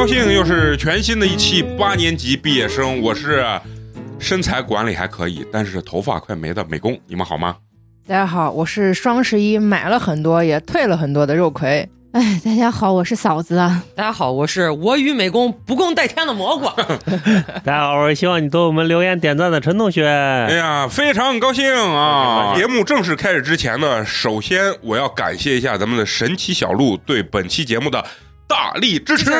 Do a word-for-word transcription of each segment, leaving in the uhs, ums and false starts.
兴，又是全新的一期八年级毕业生。我是身材管理还可以，但是头发快没的美工，你们好吗？ 大家好，我是双十一买了很多也退了很多的肉葵。 哎，大家好，我是嫂子啊。 大家好，我是我与美工不共戴天的蘑菇。 大家好，我是希望你对我们留言点赞的陈同学。 哎呀，非常高兴啊！节目正式开始之前呢，首先我要感谢一下咱们的神奇小鹿对本期节目的大力支持。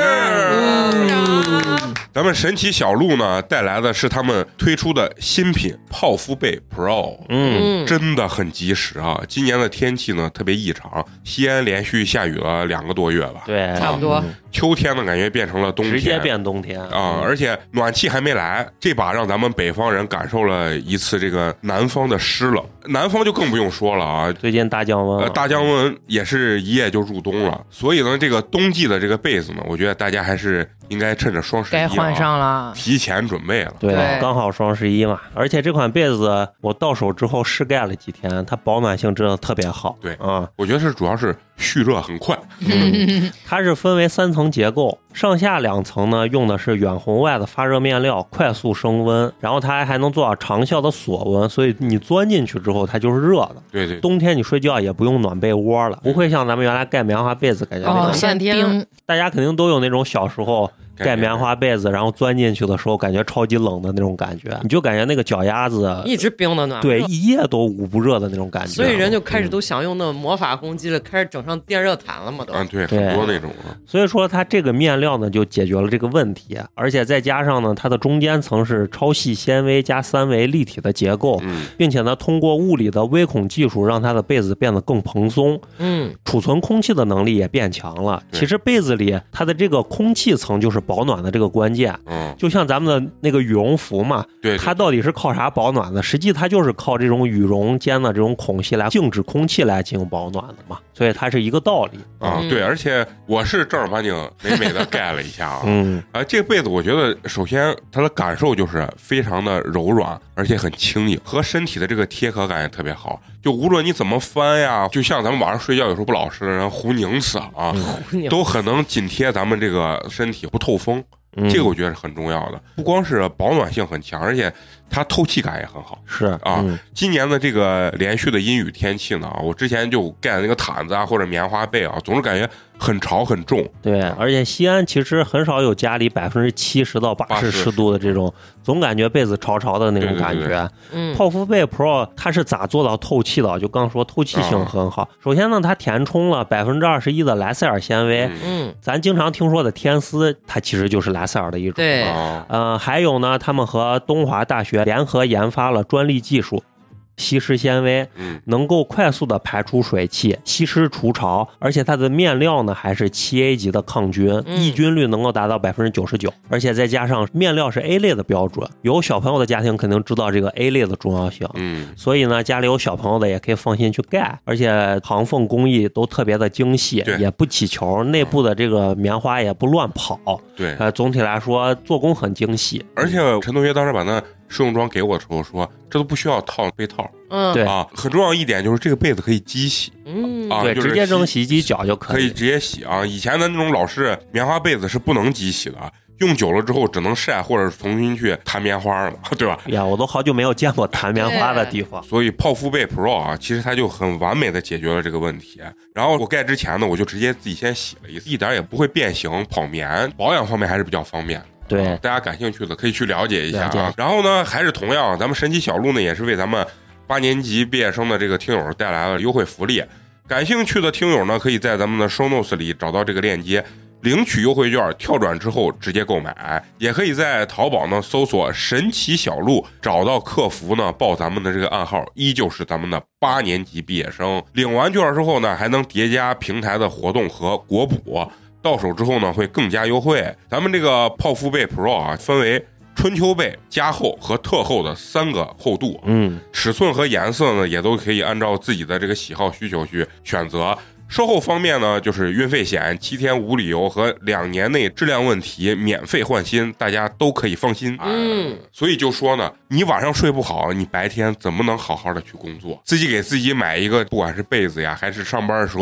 咱们神奇小鹿呢带来的是他们推出的新品泡芙贝 Pro， 嗯，真的很及时啊！今年的天气呢特别异常，西安连续下雨了两个多月了， 对， 差不多。 嗯、 秋天呢感觉变成了冬天， 直接变冬天啊、嗯！而且暖气还没来，这把让咱们北方人感受了一次这个南方的湿冷。南方就更不用说了啊， 最近大降温、 呃，大降温也是一夜就入冬了，所以呢，这个冬季的这个被子呢，我觉得大家还是应该趁着双十一、啊、 该换上了， 提前准备了。 对，对刚好双十一嘛。而且这款被子我到手之后试盖了几天，它保暖性真的特别好。 对， 啊、嗯， 我觉得是主要是蓄热很快。 嗯，它是分为三层结构，上下两层呢用的是远红外的发热面料，快速升温，然后它还能做到长效的锁温，所以你钻进去之后它就是热的。 对对， 冬天你睡觉也不用暖被窝了，不会像咱们原来盖棉花被子感觉那种、 哦、夏天大家肯定都有那种小时候盖棉花被子，然后钻进去的时候感觉超级冷的那种感觉，你就感觉那个脚丫子一直冰的暖， 对，一夜都捂不热的那种感觉。 所以人就开始都想用那魔法攻击了，嗯、开始整上电热毯了嘛都。 嗯，对，很多那种啊。 所以说它这个面料呢就解决了这个问题，而且再加上呢它的中间层是超细纤维加三维立体的结构， 嗯， 并且呢通过物理的微孔技术让它的被子变得更蓬松， 嗯， 储存空气的能力也变强了。其实被子里它的这个空气层就是保暖的这个关键， 嗯， 就像咱们的那个羽绒服嘛， 对， 它到底是靠啥保暖的？实际它就是靠这种羽绒间的这种孔隙来静止空气来进行保暖的嘛，所以它是一个道理啊。对，而且我是正儿八经美美的盖了一下啊， 嗯， 啊，这个被子我觉得首先它的感受就是非常的柔软，而且很轻盈，和身体的这个贴合感也特别好。就无论你怎么翻呀，就像咱们晚上睡觉有时候不老实，然后胡拧死啊， 嗯、 都很能紧贴咱们这个身体，不透风。这个我觉得是很重要的，不光是保暖性很强，而且它透气感也很好。 是啊、嗯，今年的这个连续的阴雨天气呢，我之前就盖的那个毯子啊或者棉花被啊，总是感觉很潮很重。 对，而且西安其实很少有家里百分之七十到八十湿度的这种，总感觉被子潮潮的那种感觉。 对对对嗯， 泡芙被 Pro 它是咋做到透气的？就刚说透气性很好。啊、首先呢，它填充了百分之二十一的莱塞尔纤维。 嗯， 咱经常听说的天丝，它其实就是莱塞尔的一种。 对。 呃，还有呢，他们和东华大学联合研发了专利技术。吸湿纤维， 嗯， 能够快速的排出水汽，吸湿除潮，而且它的面料呢还是七 A 级的抗菌， 嗯、 抑菌率能够达到百分之九十九，而且再加上面料是 A 类的标准，有小朋友的家庭肯定知道这个 A 类的重要性， 嗯， 所以呢，家里有小朋友的也可以放心去盖，而且行缝工艺都特别的精细，也不起球，内部的这个棉花也不乱跑， 对， 呃，总体来说做工很精细， 而且陈同学当时把那试用装给我的时候说，这都不需要套被套。 嗯， 对啊，很重要一点就是这个被子可以机洗， 嗯， 啊， 对， 就是、 直接扔洗衣机搅就可以， 可以直接洗啊。以前的那种老式棉花被子是不能机洗的，用久了之后只能晒或者重新去弹棉花了，对吧？ 呀，我都好久没有见过弹棉花的地方。 所以泡芙被 Pro 啊，其实它就很完美的解决了这个问题。然后我盖之前呢，我就直接自己先洗了一次，一点也不会变形跑棉，保养方面还是比较方便的。 对、 啊，大家感兴趣的可以去了解一下啊。然后呢，还是同样，咱们神奇小鹿呢也是为咱们八年级毕业生的这个听友带来了优惠福利。感兴趣的听友呢，可以在咱们的 show notes 里找到这个链接，领取优惠券，跳转之后直接购买。也可以在淘宝呢搜索神奇小鹿，找到客服呢报咱们的这个暗号，依旧是咱们的八年级毕业生。领完券之后呢，还能叠加平台的活动和国补。到手之后呢，会更加优惠。咱们这个泡芙被 Pro 啊，分为春秋被、加厚和特厚的三个厚度， 嗯， 尺寸和颜色呢，也都可以按照自己的这个喜好需求去选择。售后方面呢，就是运费险、七天无理由和两年内质量问题免费换新，大家都可以放心。 嗯， 所以就说呢，你晚上睡不好，你白天怎么能好好的去工作？自己给自己买一个，不管是被子呀，还是上班的时候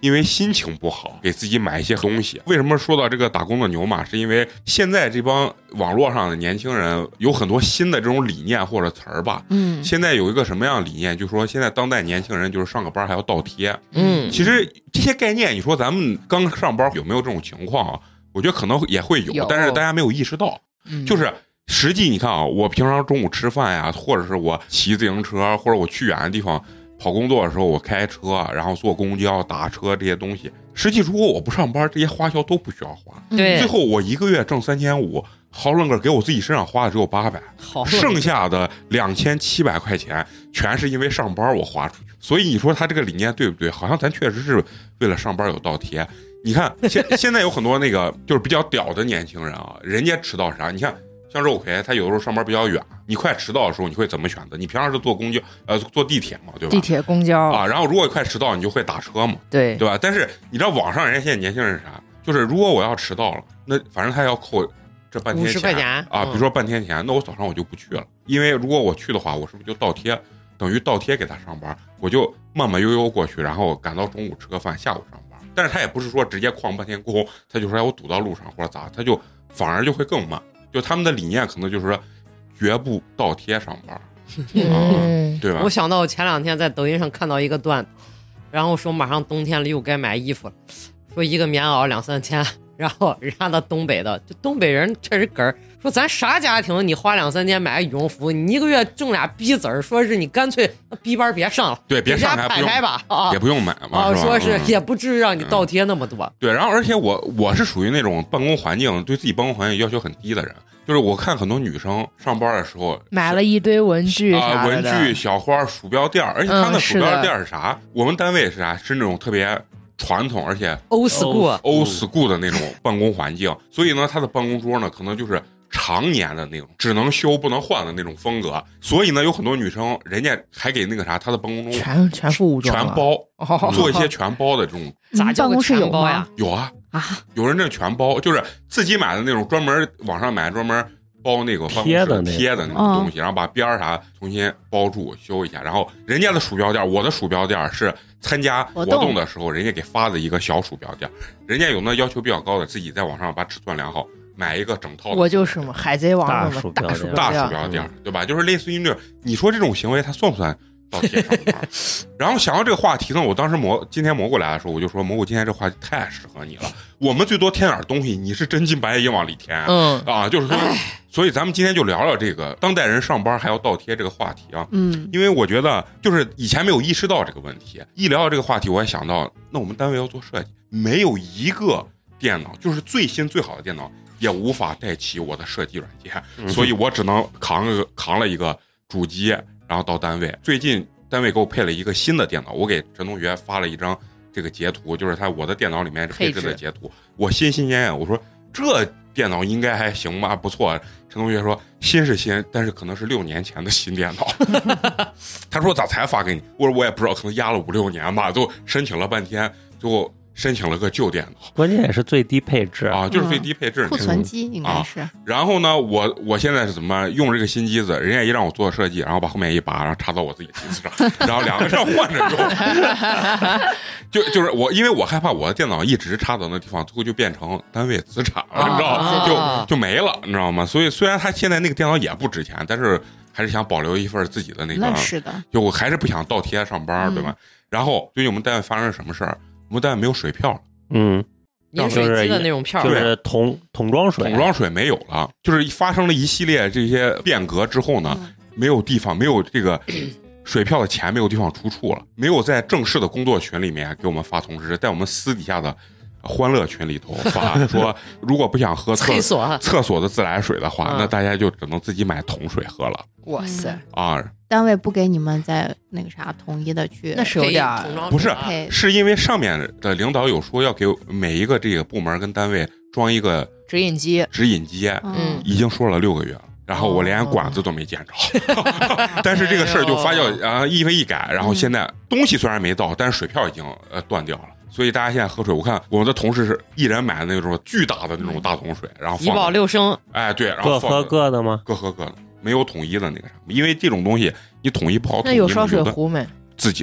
因为心情不好给自己买一些东西。为什么说到这个打工的牛马，是因为现在这帮网络上的年轻人有很多新的这种理念或者词儿吧。 嗯， 现在有一个什么样的理念，就是说现在当代年轻人就是上个班还要倒贴。 嗯， 其实这些概念，你说咱们刚上班有没有这种情况啊？我觉得可能也会有， 有但是大家没有意识到。 嗯、 就是实际你看啊，我平常中午吃饭呀，或者是我骑自行车，或者我去远的地方跑工作的时候，我开车，然后坐公交、打车这些东西，实际如果我不上班，这些花销都不需要花。 对， 最后我一个月挣三千五，好论个给我自己身上花的只有八百，剩下的两千七百块钱全是因为上班我花出去。所以你说他这个理念对不对？好像咱确实是为了上班有倒贴。你看现现在有很多那个就是比较屌的年轻人啊，人家迟到啥？你看像肉葵，他有的时候上班比较远，你快迟到的时候，你会怎么选择？你平常是坐公交呃坐地铁嘛，对吧？ 地铁、公交啊，然后如果快迟到，你就会打车嘛， 对对吧？但是你知道网上人家现在年轻人是啥？就是如果我要迟到了，那反正他要扣这半天钱五十块钱啊， 嗯比如说半天钱，那我早上我就不去了，因为如果我去的话，我是不是就倒贴？等于倒贴给他上班，我就慢慢悠悠过去，然后赶到中午吃个饭，下午上班。但是他也不是说直接旷半天工，他就说哎我堵到路上或者咋，他就反而就会更慢。就他们的理念可能就是说绝不倒贴上班， 嗯， 对吧？ 我想到我前两天在抖音上看到一个段子，然后说马上冬天了又该买衣服了，说一个棉袄两三千，然后人家那东北的，就东北人确实哏儿，说咱啥家庭你花两三千买个羽绒服，你一个月挣俩逼子儿，说是你干脆逼班别上了， 对，别上来拍拍吧，啊， 也不用买嘛， 啊， 是吧？ 说是嗯也不至于让你倒贴那么多。 对，然后而且我我是属于那种办公环境对自己办公环境要求很低的人，就是我看很多女生上班的时候买了一堆文具啊、 啥的文具、小花、鼠标垫，而且他那嗯鼠标是的垫是啥？我们单位是啥？是那种特别传统而且 old school old school 的那种办公环境，所以呢，他的办公桌呢可能就是常年的那种，只能修不能换的那种风格。所以呢，有很多女生，人家还给那个啥，她的办公桌全全副武装了， 全包， 哦做一些全包的这种。 咋叫个办公室有全包呀吗？？ 有啊， 啊， 有人这全包，就是自己买的那种，专门网上买专门包那个办公室贴的那个贴的那种东西，然后把边儿啥重新包住修一下。然后人家的鼠标垫，我的鼠标垫是参加活动的时候人家给发的一个小鼠标垫，人家有那要求比较高的，自己在网上把尺寸量好，买一个整套的。 我就是嘛，海贼王大什么鼠标垫大鼠大垫鼠标垫，对吧？就是类似于那种，你说这种行为，它算不算倒贴上班？然后想到这个话题呢，我当时蘑今天蘑菇来的时候，我就说蘑菇今天这话题太适合你了。我们最多添点东西，你是真金白银往里添， 嗯啊，就是说，所以咱们今天就聊聊这个当代人上班还要倒贴这个话题啊。 嗯， 因为我觉得就是以前没有意识到这个问题，一聊到这个话题，我也想到，那我们单位要做设计，没有一个电脑就是最新最好的电脑也无法带起我的设计软件， 嗯所以我只能扛个扛了一个主机，然后到单位。最近单位给我配了一个新的电脑，我给陈同学发了一张这个截图，就是他我的电脑里面配置的截图，我心心念念，我说这电脑应该还行吧，不错。陈同学说新是新，但是可能是六年前的新电脑。他说咋才发给你？我说我也不知道，可能压了五六年吧，就申请了半天，最后申请了个旧电脑。 关键也是最低配置啊，就是最低配置、嗯、 库存机应该是、 啊。然后呢，我我现在是怎么用这个新机子？人家一让我做设计，然后把后面一拔，然后插到我自己机子上，然后两个这样换着用。就就是我，因为我害怕我的电脑一直插到那地方，最后就变成单位资产了，你知道吗？ 啊、 就就没了，你知道吗？所以虽然他现在那个电脑也不值钱，但是还是想保留一份自己的那个。 那是的。 就我还是不想倒贴上班，对吧？嗯、然后最近我们单位发生什么事儿？我们单位没有水票了。 嗯。 饮水机的那种票， 就是桶桶装水， 桶装水没有了，就是发生了一系列这些变革之后呢，嗯、没有地方，没有这个水票的钱，没有地方出处了，没有在正式的工作群里面给我们发通知，在我们私底下的欢乐群里头发说，如果不想喝厕所厕所的自来水的话，嗯、那大家就只能自己买桶水喝了。 哇塞啊！ 单位不给你们在那个啥统一的去， 那是有点不是，是因为上面的领导有说要给每一个这个部门跟单位装一个直饮机， 直饮机， 嗯， 已经说了六个月了，然后我连管子都没见着，哦、但是这个事儿就发酵啊，一飞一改，然后现在东西虽然没到，但是水票已经呃断掉了。所以大家现在喝水，我看我们的同事是一人买那种巨大的那种大桶水，然后一包六升， 哎对，然后各喝各的吗？ 各喝各的，没有统一的那个啥，因为这种东西你统一不好统一。 那有烧水壶没？ 自己的嘛，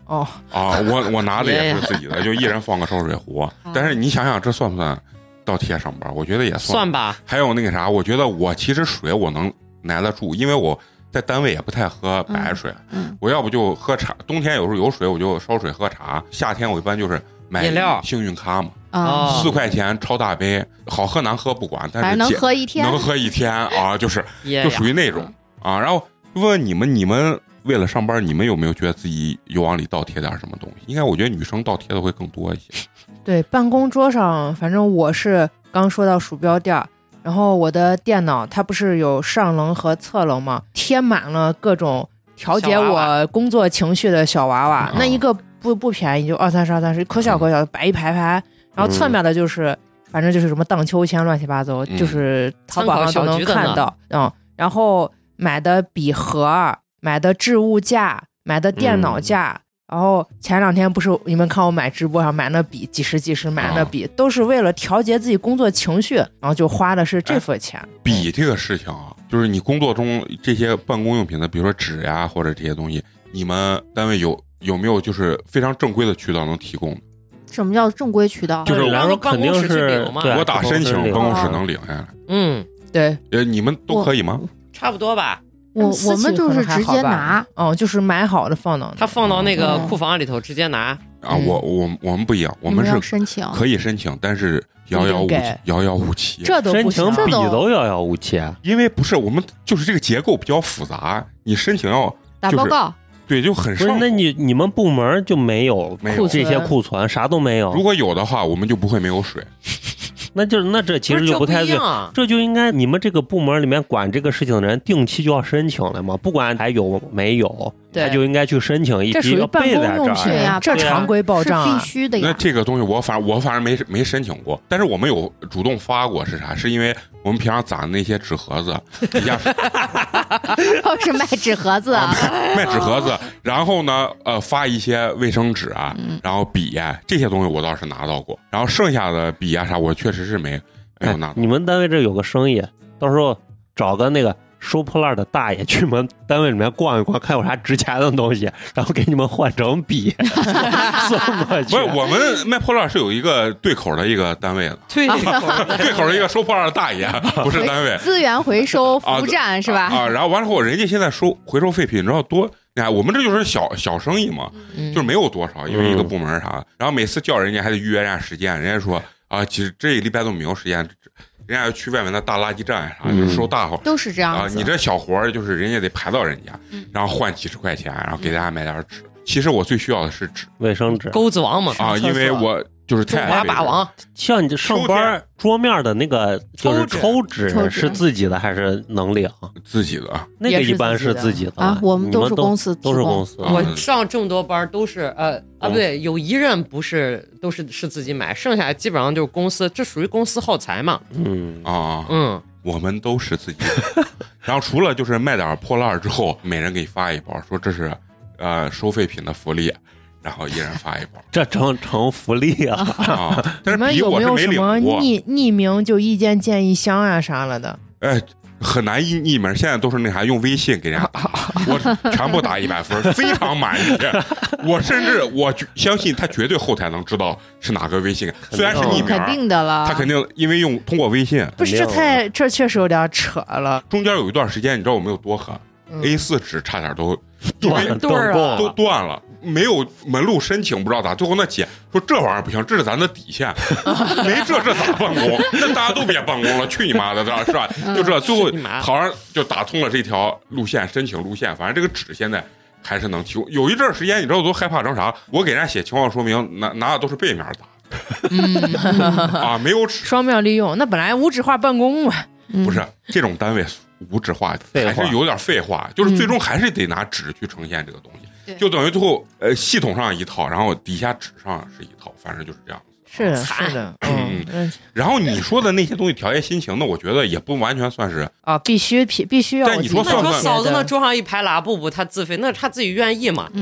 哦啊，我我拿的也是自己的，就一人放个烧水壶。但是你想想，这算不算倒贴上班？我觉得也算算吧。 还有那个啥，我觉得我其实水我能耐得住，因为我在单位也不太喝白水， 嗯嗯、 我要不就喝茶。冬天有时候有水我就烧水喝茶，夏天我一般就是买饮料幸运咖嘛。 啊， 四块钱超大杯，好喝难喝不管，但是能喝一天， 能喝一天啊，就是就属于那种啊。然后问问你们，你们为了上班，你们有没有觉得自己有往里倒贴点什么东西？应该我觉得女生倒贴的会更多一些。 对，办公桌上，反正我是刚说到鼠标垫，然后我的电脑它不是有上棱和侧棱吗？贴满了各种调节我工作情绪的小娃娃，那一个不不便宜，就二三十二三十，可小可小，摆一排排。然后侧面的就是，反正就是什么荡秋千乱七八糟， 嗯、 就是淘宝上都能看到。嗯，然后买的笔盒，买的置物架，买的电脑架。嗯、然后前两天不是你们看我买直播上买那笔，几十几十买那笔，啊、都是为了调节自己工作情绪，然后就花的是这份钱。 笔这个事情啊，就是你工作中这些办公用品的，比如说纸呀或者这些东西，你们单位有有没有就是非常正规的渠道能提供的？ 什么叫正规渠道？ 就是来说肯定是我打申请，办公室能领下来。 嗯， 对。 呃，你们都可以吗？ 差不多吧。 我我们就是直接拿， 哦，就是买好的放到他放到那个库房里头直接拿。 啊，我我我们不一样，我们是申请可以申请，但是遥遥无期，遥遥无期。 这都不申请笔都遥遥无期， 因为不是我们就是这个结构比较复杂，你申请要打报告。 对，就很上。 那你你们部门就没有没有这些库存，啥都没有。 如果有的话，我们就不会没有水。 那就那这其实就不太对，这就应该你们这个部门里面管这个事情的人定期就要申请了嘛，不管还有没有，他就应该去申请一批要备在这儿呀，这常规报账必须的呀。 那这个东西我反正我反正没没申请过，但是我们有主动发过，是啥？是因为我们平常攒的那些纸盒子，一下都是卖纸盒子啊， 卖纸盒子，然后呢，呃，发一些卫生纸啊， 嗯、 然后笔呀、啊、这些东西我倒是拿到过，然后剩下的笔呀、啊、啥，我确实是没没有拿到。 你们单位这有个生意，到时候找个那个收破烂的大爷去你们单位里面逛一逛，看有啥值钱的东西，然后给你们换成笔送过去。 不是，我们卖破烂是有一个对口的一个单位的， 对口对口的一个收破烂的大爷，不是单位。 资源回收服务站、啊、是吧？ 啊，然后完了后，人家现在收回收废品，你知道多？你看我们这就是小小生意嘛， 嗯、 就是没有多少，因为一个部门啥，然后每次叫人家还得预约人家时间，人家说啊，其实这一礼拜都没有时间。人家要去外面的大垃圾站啥，就是收大活， 都是这样啊。你这小活儿就是人家得排到人家，然后换几十块钱，然后给大家买点纸。其实我最需要的是纸， 卫生纸， 钩子王嘛啊，因为我就是太中华霸王。 像你这上班桌面的那个就是抽纸是自己的还是能领？ 自己的， 那个一般是自己的啊。我们都是公司， 都是公司。 我上这么多班都是呃啊不对，有一任不是都是是自己买，剩下基本上就是公司，这属于公司耗材嘛。 嗯啊嗯， 我们都是自己的。然后除了就是卖点破烂之后，每人给你发一包，说这是呃收废品的福利。然后一人发一包， 这成成福利啊！ 啊，但是你们有没有什么匿匿名就意见建议箱啊啥了的？ 哎，很难匿匿名，现在都是那啥用微信给人家打，我全部打一百分，非常满意。我甚至我相信他绝对后台能知道是哪个微信，虽然是匿名， 肯定的了， 他肯定因为用通过微信。 不是，这太这确实有点扯了。 中间有一段时间，你知道我们有多狠、嗯、？A 四 纸差点都断断了， 都断了。没有门路申请，不知道咋，最后那姐说这玩意儿不行，这是咱的底线，没这这咋办公？那大家都别办公了，去你妈的，是吧？就这，最后好像就打通了这条路线，申请路线，反正这个纸现在还是能提供。有一阵时间，你知道我都害怕成啥？我给人家写情况说明，拿拿的都是背面打， 嗯啊，没有纸， 双面利用。那本来无纸化办公嘛， 不是这种单位无纸化还是有点废话，就是最终还是得拿纸去呈现这个东西。就等于最后，呃，系统上一套，然后底下纸上是一套，反正就是这样子。 是的，是的，嗯嗯。然后你说的那些东西调节心情，那我觉得也不完全算是啊，必须必必须要。 但你说算不算？ 嫂子那桌上一排拉布布，他自费，那他自己愿意嘛？ 嗯，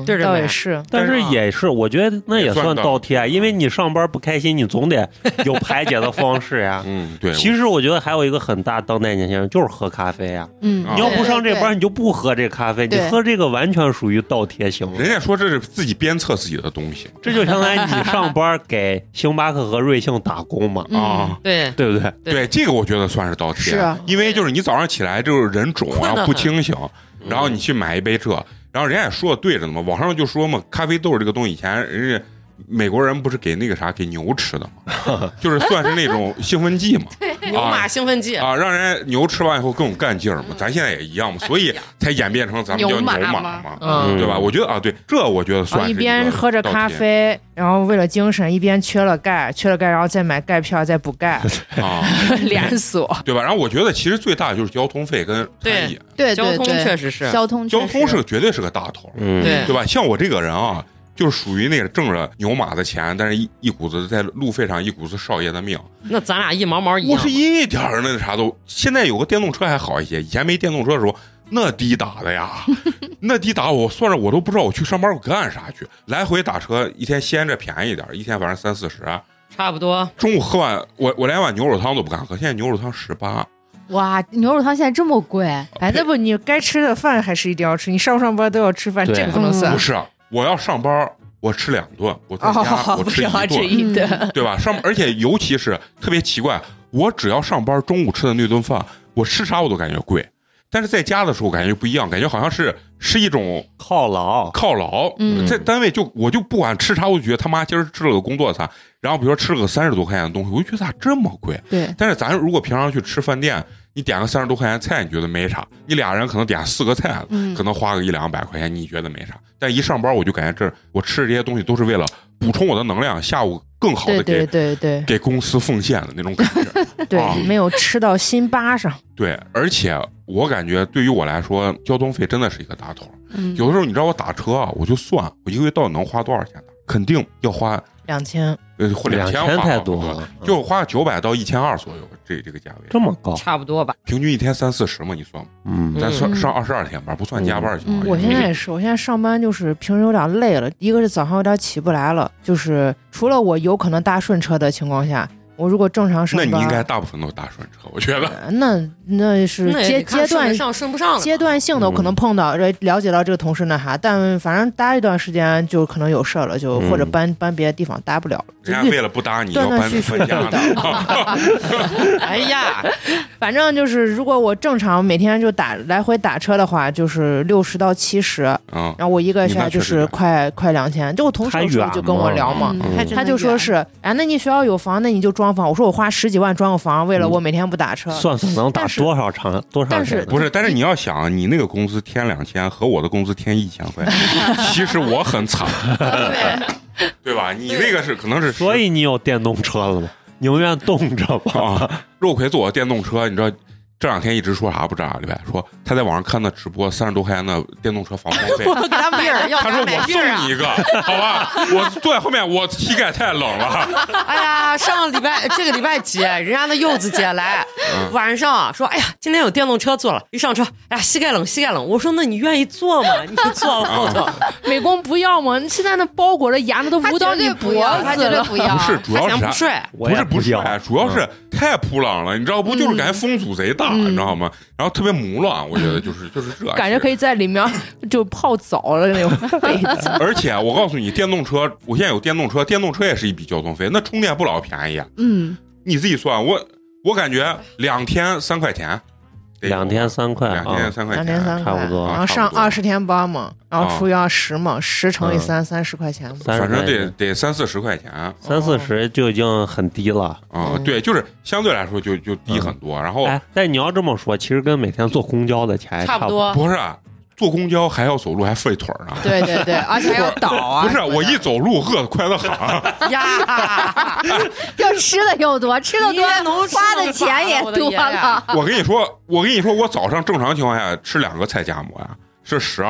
对着买倒也是， 但是也是，我觉得那也算倒贴，因为你上班不开心，你总得有排解的方式呀。 嗯，对。 其实我觉得还有一个很大当代年轻人就是喝咖啡呀。 嗯， 你要不上这班，你就不喝这咖啡，你喝这个完全属于倒贴行为。 人家说这是自己鞭策自己的东西， 这就相当于你上班给星巴克和瑞幸打工嘛。 啊， 对对不对？ 对，这个我觉得算是倒贴。 是啊， 因为就是你早上起来就是人肿，然后不清醒，然后你去买一杯这。然后人家也说的对着呢嘛，网上就说嘛，咖啡豆这个东西以前人家美国人不是给那个啥给牛吃的嘛，就是算是那种兴奋剂嘛， 牛马兴奋剂啊，让人牛吃完以后更有干劲儿嘛。咱现在也一样嘛，所以才演变成咱们叫牛马嘛， 嗯， 对吧？我觉得啊，对，这我觉得算是一边喝着咖啡，然后为了精神，一边缺了钙，缺了钙，然后再买钙片，再补钙啊， 连锁， 对吧？然后我觉得其实最大的就是交通费跟餐饮， 对， 交通确实是交通， 交通是绝对是个大头， 嗯， 对对吧？像我这个人啊。就是属于那个挣着牛马的钱，但是一一股子在路费上一股子少爷的命。 那咱俩一毛毛一样。 我是一点儿那啥都，现在有个电动车还好一些，以前没电动车的时候那滴打的呀，那滴打我算着我都不知道我去上班我干啥去，来回打车一天闲着便宜点，一天反正三四十， 差不多。 中午喝完我我连碗牛肉汤都不敢喝，现在牛肉汤十八。 哇，牛肉汤现在这么贵？ 哎，那不你该吃的饭还是一定要吃，你上不上班都要吃饭，这个不能算。 不是。我要上班，我吃两顿；我在家、哦、我吃一顿， 吃一顿， 对吧？上而且尤其是特别奇怪，我只要上班中午吃的那顿饭，我吃啥我都感觉贵。但是在家的时候感觉不一样，感觉好像是是一种犒劳， 犒劳。 嗯， 在单位就我就不管吃啥，我就觉得他妈今儿吃了个工作餐，然后比如说吃了个三十多块钱的东西，我就觉得咋这么贵？ 对。 但是咱如果平常去吃饭店，你点个三十多块钱菜，你觉得没啥；你俩人可能点四个菜， 嗯、 可能花个一两百块钱，你觉得没啥。但一上班我就感觉这我吃的这些东西都是为了补充我的能量，下午更好的给对对对对给公司奉献的那种感觉。 对、 啊， 没有吃到心巴上。 对，而且我感觉对于我来说，交通费真的是一个大头。 嗯， 有的时候你知道我打车啊，我就算我一个月到底能花多少钱呢？肯定要花两千， 呃，或两千太多了， 就花九百到一千二左右，这这个价位这么高， 差不多吧？ 平均一天三四十嘛，你算嘛？ 嗯， 咱算上二十二天班，不算加班情况。 我现在也是，我现在上班就是平时有点累了，一个是早上有点起不来了，就是除了我有可能搭顺车的情况下。我如果正常上班， 那你应该大部分都搭顺车，我觉得。 那那是阶阶段上顺不上阶段性的，我可能碰到了解到这个同事那啥，但反正搭一段时间就可能有事了，就或者搬搬别的地方搭不了了。 人家为了不搭你，要搬搬家的。 哎呀， 反正就是如果我正常每天就打来回打车的话，就是六十到七十， 嗯， 然后我一个下就是快快两千。就我同事就跟我聊嘛，他就说是，哎，那你学校有房，那你就装房。我说我花十几万装个房，为了我每天不打车， 算算能打多少长多少？ 但是不是？但是你要想，你那个工资添两千和我的工资添一千块，其实我很惨，对吧？你那个是可能是， 所以你有电动车了吗？宁愿冻着吧。 啊，肉葵坐我电动车，你知道这两天一直说啥不知道？李白说他在网上看那直播，三十多块钱的电动车房报废。 我给他买儿， 他说我送你一个，好吧？我坐在后面，我膝盖太冷了。 哎呀，上个礼拜这个礼拜几，人家的柚子姐来，嗯、晚上说，哎呀，今天有电动车坐了，一上车，哎呀，膝盖冷，膝盖冷。我说那你愿意坐吗？你坐后头。 美工不要吗？你现在那包裹的牙那都捂到你脖子了， 他绝对不要。 不是，主要是不睡， 不是不睡，主要是太扑棱了，你知道不？就是感觉风阻贼大。你知道吗？然后特别母乱，我觉得就是就是这， 感觉可以在里面就泡澡了那种被子。 而且我告诉你，电动车，我现在有电动车，电动车也是一笔交通费，那充电不老便宜啊。 嗯， 你自己算，我我感觉两天三块钱， 两天三块， 两天三块钱， 两天三块，差不多。 然后上二十天班嘛，然后除以二十嘛，十乘以三，三十块钱， 反正得得三四十块钱， 三四十就已经很低了啊。对，就是相对来说就就低很多。然后， 哎，但你要这么说，其实跟每天坐公交的钱差不多。 不是。坐公交还要走路，还费腿呢。 对对对，而且还要倒啊！ 不是，我一走路饿得快得很呀， 要吃的又多，吃的多，花的钱也多了。 我跟你说，我跟你说，我早上正常情况下吃两个菜夹馍呀，是十二呀。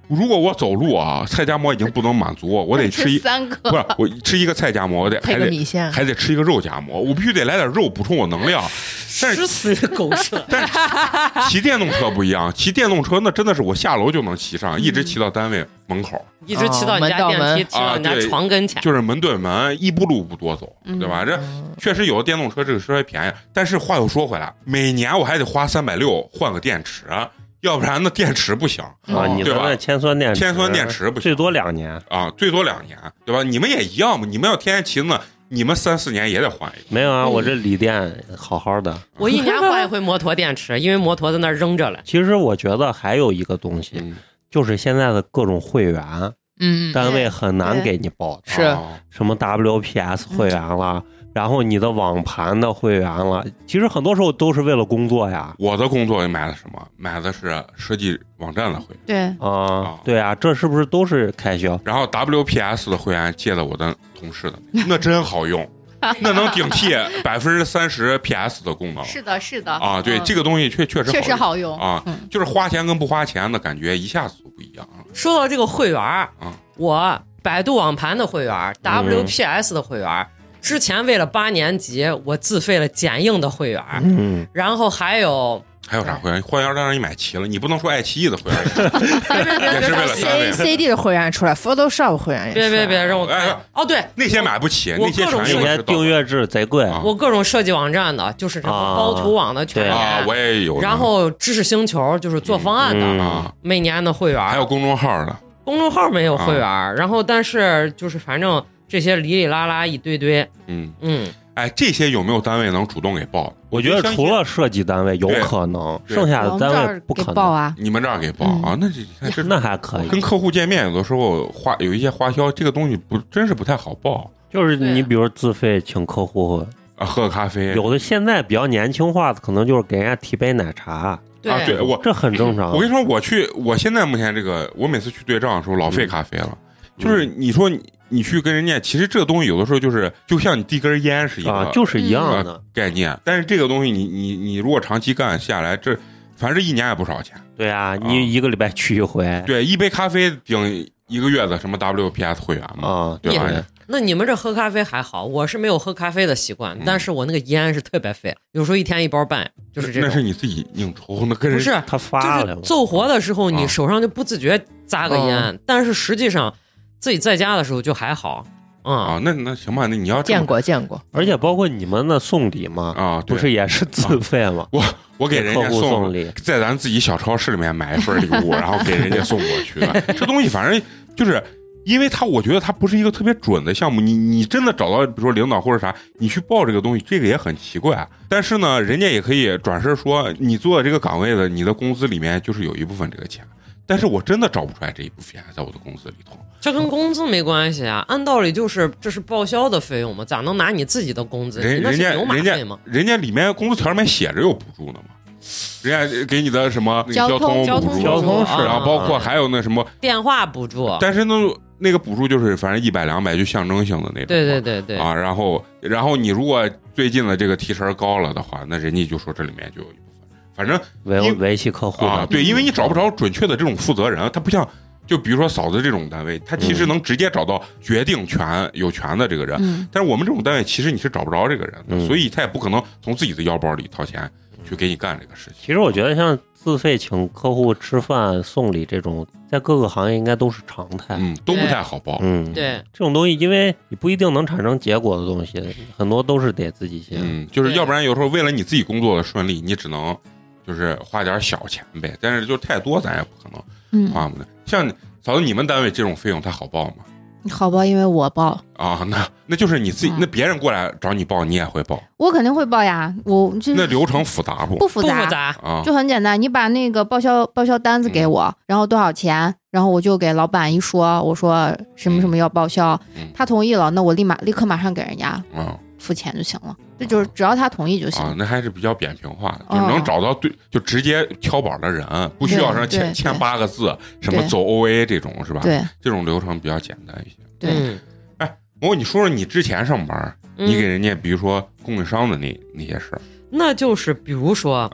如果我走路啊，菜夹馍已经不能满足我，我得吃一三个， 不是我吃一个菜夹馍，我得配还得个米线， 还得吃一个肉夹馍，我必须得来点肉补充我能量。但是吃死狗舍。 但是骑电动车不一样，骑电动车那真的是我下楼就能骑上，一直骑到单位门口， 一直骑到你家电梯，骑到你家床跟前， 就是门对门，一步路不多走，对吧？这确实有的电动车这个车还便宜，但是话又说回来，每年我还得花三百六换个电池。要不然那电池不行啊，你的那铅酸电池， 铅酸电池不行， 最多两年啊，最多两年，对吧？你们也一样嘛，你们要天天骑呢，你们三四年也得换一个。 没有啊，我这锂电好好的， 我一年换一回摩托电池，因为摩托在那扔着了。 其实我觉得还有一个东西， 嗯、 就是现在的各种会员， 嗯， 单位很难给你报， 是什么 W P S 会员了。嗯，然后你的网盘的会员了，其实很多时候都是为了工作呀。 我的工作买的什么？买的是设计网站的会员。 对啊，对啊，这是不是都是开销？ 然后 W P S 的会员借的我的同事的，那真好用，那能顶替百分之三十 P S 的功能。 是的，是的啊，对， 嗯、 这个东西确确实确实好用啊、嗯，就是花钱跟不花钱的感觉一下子就不一样。 说到这个会员啊，我百度网盘的会员、 嗯、 W P S 的会员。之前为了八年级，我自费了剪映的会员， 嗯， 然后还有还有啥会员？会员让你买齐了，你不能说爱奇艺的会员，也是为了单位。 C D 的会员出来 ，Photoshop 会员也别别别让我看。哦，对， 那些买不起，那些全那些订阅制贼贵。 我各种设计网站的，就是什么包图网的全啊，我也有。 然后知识星球就是做方案的啊，每年的会员。 还有公众号的， 公众号没有会员，然后但是就是反正。这些哩哩啦啦一堆堆， 嗯嗯， 哎，这些有没有单位能主动给报？ 我觉得除了设计单位有可能，剩下的单位不可能报啊。 你们这儿给报啊？那这那还可以。 跟客户见面有的时候花有一些花销，这个东西不真是不太好报。 就是你比如自费请客户啊喝个咖啡， 有的现在比较年轻化的，可能就是给人家提杯奶茶。 对啊，对我这很正常。 我跟你说，我去，我现在目前这个，我每次去对账的时候，老费咖啡了。就是你说你。你去跟人家，其实这个东西有的时候就是就像你递根烟是一个、 啊，就是一样的概念。但是这个东西你你你如果长期干下来，这反正一年也不少钱。 对啊，你一个礼拜去一回， 对，一杯咖啡顶一个月的什么 W P S 会员嘛， 啊， 对吧？ 那你们这喝咖啡还好，我是没有喝咖啡的习惯，嗯、但是我那个烟是特别费，有时候一天一包半，就是这种。 那是你自己硬抽，那跟人不是他发了， 就是奏活的时候你手上就不自觉扎个烟，啊、但是实际上自己在家的时候就还好。嗯啊，那那行吧，那你要见过见过， 而且包括你们的送礼嘛， 啊， 不是也是自费吗？ 啊、我我给人家送, 送礼， 在咱自己小超市里面买一份礼物，然后给人家送过去。这东西反正就是因为他，我觉得他不是一个特别准的项目。你你真的找到比如说领导或者啥，你去报这个东西，这个也很奇怪。但是呢，人家也可以转身说，你做这个岗位的，你的工资里面就是有一部分这个钱。但是我真的找不出来这一部分在我的工资里头。 这跟工资没关系啊，按道理就是这是报销的费用嘛，咋能拿你自己的工资？ 人人家人家人家里面工资条里面写着有补助的嘛，人家给你的什么交通交通交通是，然后包括还有那什么电话补助， 但是呢那个补助就是反正一百两百就象征性的那种， 对对对对啊，然后然后你如果最近的这个提成高了的话，那人家就说这里面就有一部分，反正维维系客户啊，对，因为你找不着准确的这种负责人，他不像。就比如说嫂子这种单位，他其实能直接找到决定权有权的这个人， 嗯、 但是我们这种单位其实你是找不着这个人的， 嗯、 所以他也不可能从自己的腰包里掏钱去给你干这个事情。 其实我觉得像自费请客户吃饭送礼这种，在各个行业应该都是常态， 嗯，都不太好报。 嗯， 对， 这种东西因为你不一定能产生结果的东西，很多都是得自己先。 嗯，就是要不然有时候为了你自己工作的顺利，你只能就是花点小钱呗，但是就太多咱也不可能花不的。像嫂子，你们单位这种费用它好报吗？ 好报，因为我报啊，那那就是你自己， 嗯、 那别人过来找你报，你也会报？ 我肯定会报呀，我就那流程复杂不？ 不复杂， 不复杂啊， 就很简单。你把那个报销报销单子给我，嗯、然后多少钱，然后我就给老板一说，我说什么什么要报销， 嗯、 他同意了，那我立马立刻马上给人家嗯付钱就行了。这就是只要他同意就行。 啊，那还是比较扁平化的，就能找到对，就直接挑板的人，不需要让签签八个字，什么走 O A 这种是吧？ 对， 这种流程比较简单一些。 对， 嗯、 哎，我问你说说你之前上班， 嗯、 你给人家比如说供应商的那那些事儿， 那就是比如说， 嗯，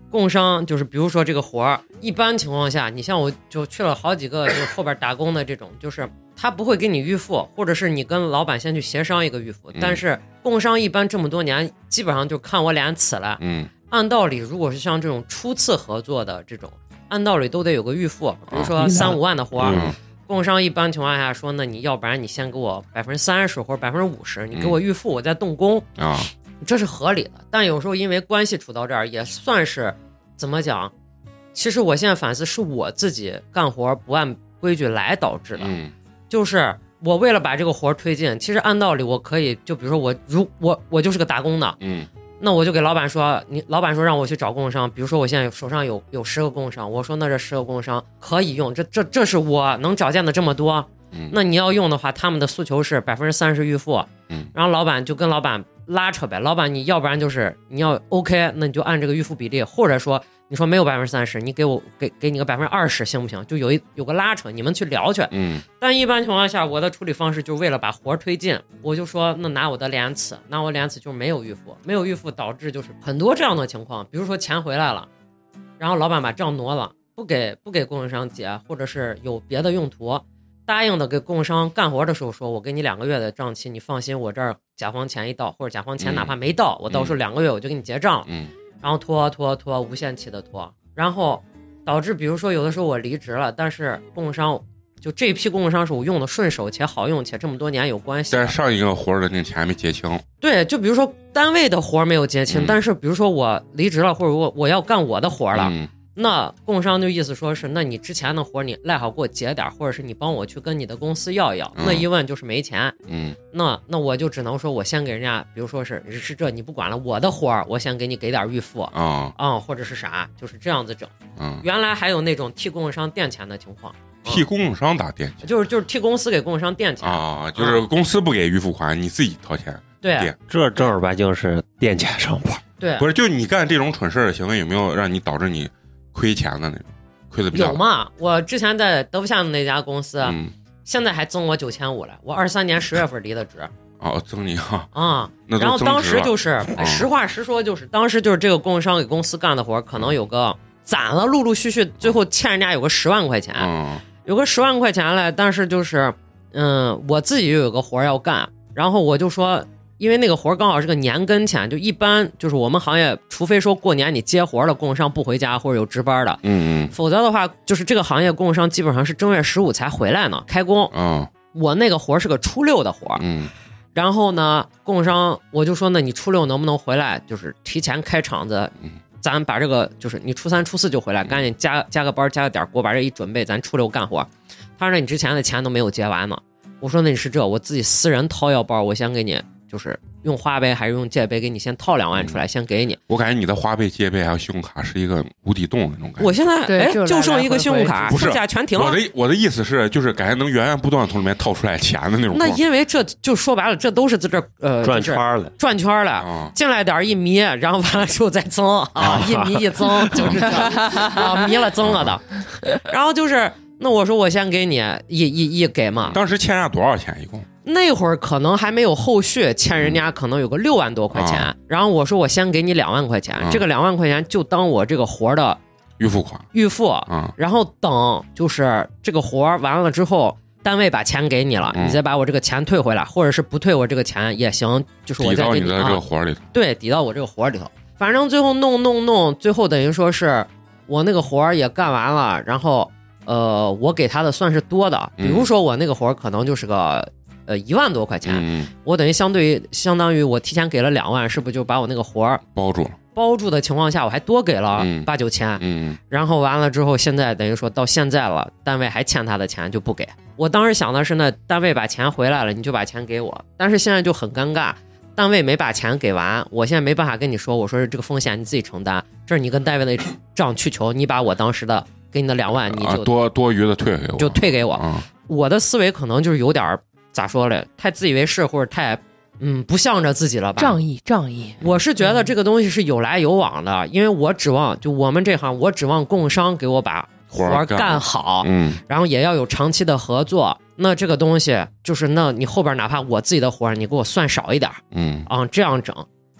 工商就是比如说这个活儿，一般情况下，你像我就去了好几个就是后边打工的这种，就是他不会给你预付，或者是你跟老板先去协商一个预付。嗯、但是工商一般这么多年，基本上就看我脸呲了。 嗯， 按道理，如果是像这种初次合作的这种，按道理都得有个预付，比如说三五万的活儿。嗯，工商一般情况下说，那你要不然你先给我百分之三十或者百分之五十，你给我预付，我再动工啊。 这是合理的，但有时候因为关系处到这儿，也算是怎么讲？其实我现在反思，是我自己干活不按规矩来导致的。 嗯， 就是我为了把这个活推进，其实按道理我可以，就比如说我如我我就是个打工的， 嗯， 那我就给老板说，你老板说让我去找供应商，比如说我现在手上有有十个供应商，我说那这十个供应商可以用，这这这是我能找见的这么多。 嗯， 那你要用的话，他们的诉求是百分之三十预付。 嗯， 然后老板就跟老板拉扯呗，老板你要不然就是你要 OK， 那你就按这个预付比例，或者说你说没有百分之三十，你给我给给你个百分之二十行不行？就有一有个拉扯，你们去聊去。 嗯， 但一般情况下，我的处理方式就是为了把活推进，我就说那拿我的脸呲，拿我脸呲就是没有预付，没有预付导致就是很多这样的情况，比如说钱回来了，然后老板把账挪了，不给不给供应商结，或者是有别的用途。答应的给供应商干活的时候说，我给你两个月的账期，你放心，我这儿甲方钱一到，或者甲方钱哪怕没到，嗯、我到时候两个月我就给你结账。 嗯， 然后拖拖拖，无限期的拖，然后导致比如说有的时候我离职了，但是供应商就这批供应商是我用的顺手且好用且这么多年有关系。 但是上一个活的那钱没结清。 对，就比如说单位的活没有结清，嗯、但是比如说我离职了，或者我我要干我的活了。 嗯， 那供应商就意思说是，那你之前的活你赖好给我结点，或者是你帮我去跟你的公司要一要。嗯、那一问就是没钱。 嗯， 那那我就只能说我先给人家，比如说是是这你不管了，我的活我先给你给点预付啊啊、 嗯，或者是啥，就是这样子整。 嗯， 原来还有那种替供应商垫钱的情况， 替供应商打垫钱， 就是就是替公司给供应商垫钱啊，就是公司不给预付款，嗯、你自己掏钱。 对， 这正儿八经是垫钱上班。 对， 不是就你干这种蠢事的行为，有没有让你导致你亏钱的那种，亏的比较有嘛？我之前在德福厦的那家公司， 嗯， 现在还增我九千五了。我二三年十月份离的职。 哦，增你啊！ 啊、 嗯， 然后当时就是、 嗯、 实话实说，就是当时就是这个供应商给公司干的活，可能有个攒了，陆陆续续最后欠人家有个十万块钱， 嗯， 有个十万块钱来，但是就是嗯，我自己又有个活要干，然后我就说。因为那个活刚好是个年跟钱，就一般就是我们行业，除非说过年你接活了，供应商不回家或者有值班的， 嗯嗯， 否则的话，就是这个行业供应商基本上是正月十五才回来呢，开工。 嗯， 我那个活是个初六的活， 嗯， 然后呢，供应商我就说，那你初六能不能回来？就是提前开场子， 嗯， 咱把这个就是你初三初四就回来，赶紧加加个班加个点，给我把这一准备，咱初六干活。他说那你之前的钱都没有结完呢。我说那你是这，我自己私人掏腰包，我先给你。就是用花呗还是用借呗给你先套两万出来，嗯、先给你。 我感觉你的花呗、借呗还有信用卡是一个无底洞那种感觉。 我现在哎就, 就剩一个信用卡， 剩下全停了。 我的我的意思是，就是感觉能源源不断从里面套出来钱的那种。 那因为这就说白了，这都是在这呃转圈了， 转圈了， 啊、 进来点一迷，然后完了之后再增啊，一迷一增就是这啊，迷了增了的。然后就是那我说我先给你一一一给嘛。 当时欠人家多少钱一共？ 那会儿可能还没有后续，欠人家可能有个六万多块钱， 啊、 然后我说我先给你两万块钱，啊、这个两万块钱就当我这个活的预付款， 预付， 啊、 然后等就是这个活完了之后，单位把钱给你了， 嗯、 你再把我这个钱退回来，或者是不退我这个钱也行，就是我再给你抵到你的这个活里头， 啊，对，抵到我这个活里头，反正最后弄弄弄，最后等于说是我那个活也干完了，然后呃，我给他的算是多的，比如说我那个活可能就是个。呃，一万多块钱， 嗯、 我等于相对于相当于我提前给了两万，是不是就把我那个活包住了？ 包住的情况下，我还多给了八九千， 嗯， 然后完了之后，现在等于说到现在了，单位还欠他的钱就不给。我当时想的是，那单位把钱回来了，你就把钱给我。但是现在就很尴尬，单位没把钱给完，我现在没办法跟你说，我说这个风险你自己承担，这是你跟单位的账去求，你把我当时的给你的两万，你就、 啊、多多余的退给我， 就退给我。 啊、 我的思维可能就是有点。咋说嘞？太自以为是，或者太嗯不向着自己了吧？ 仗义仗义。 我是觉得这个东西是有来有往的，因为我指望就我们这行，我指望供应商给我把活干好， 嗯， 然后也要有长期的合作。那这个东西就是，那你后边哪怕我自己的活，你给我算少一点， 嗯啊，这样整。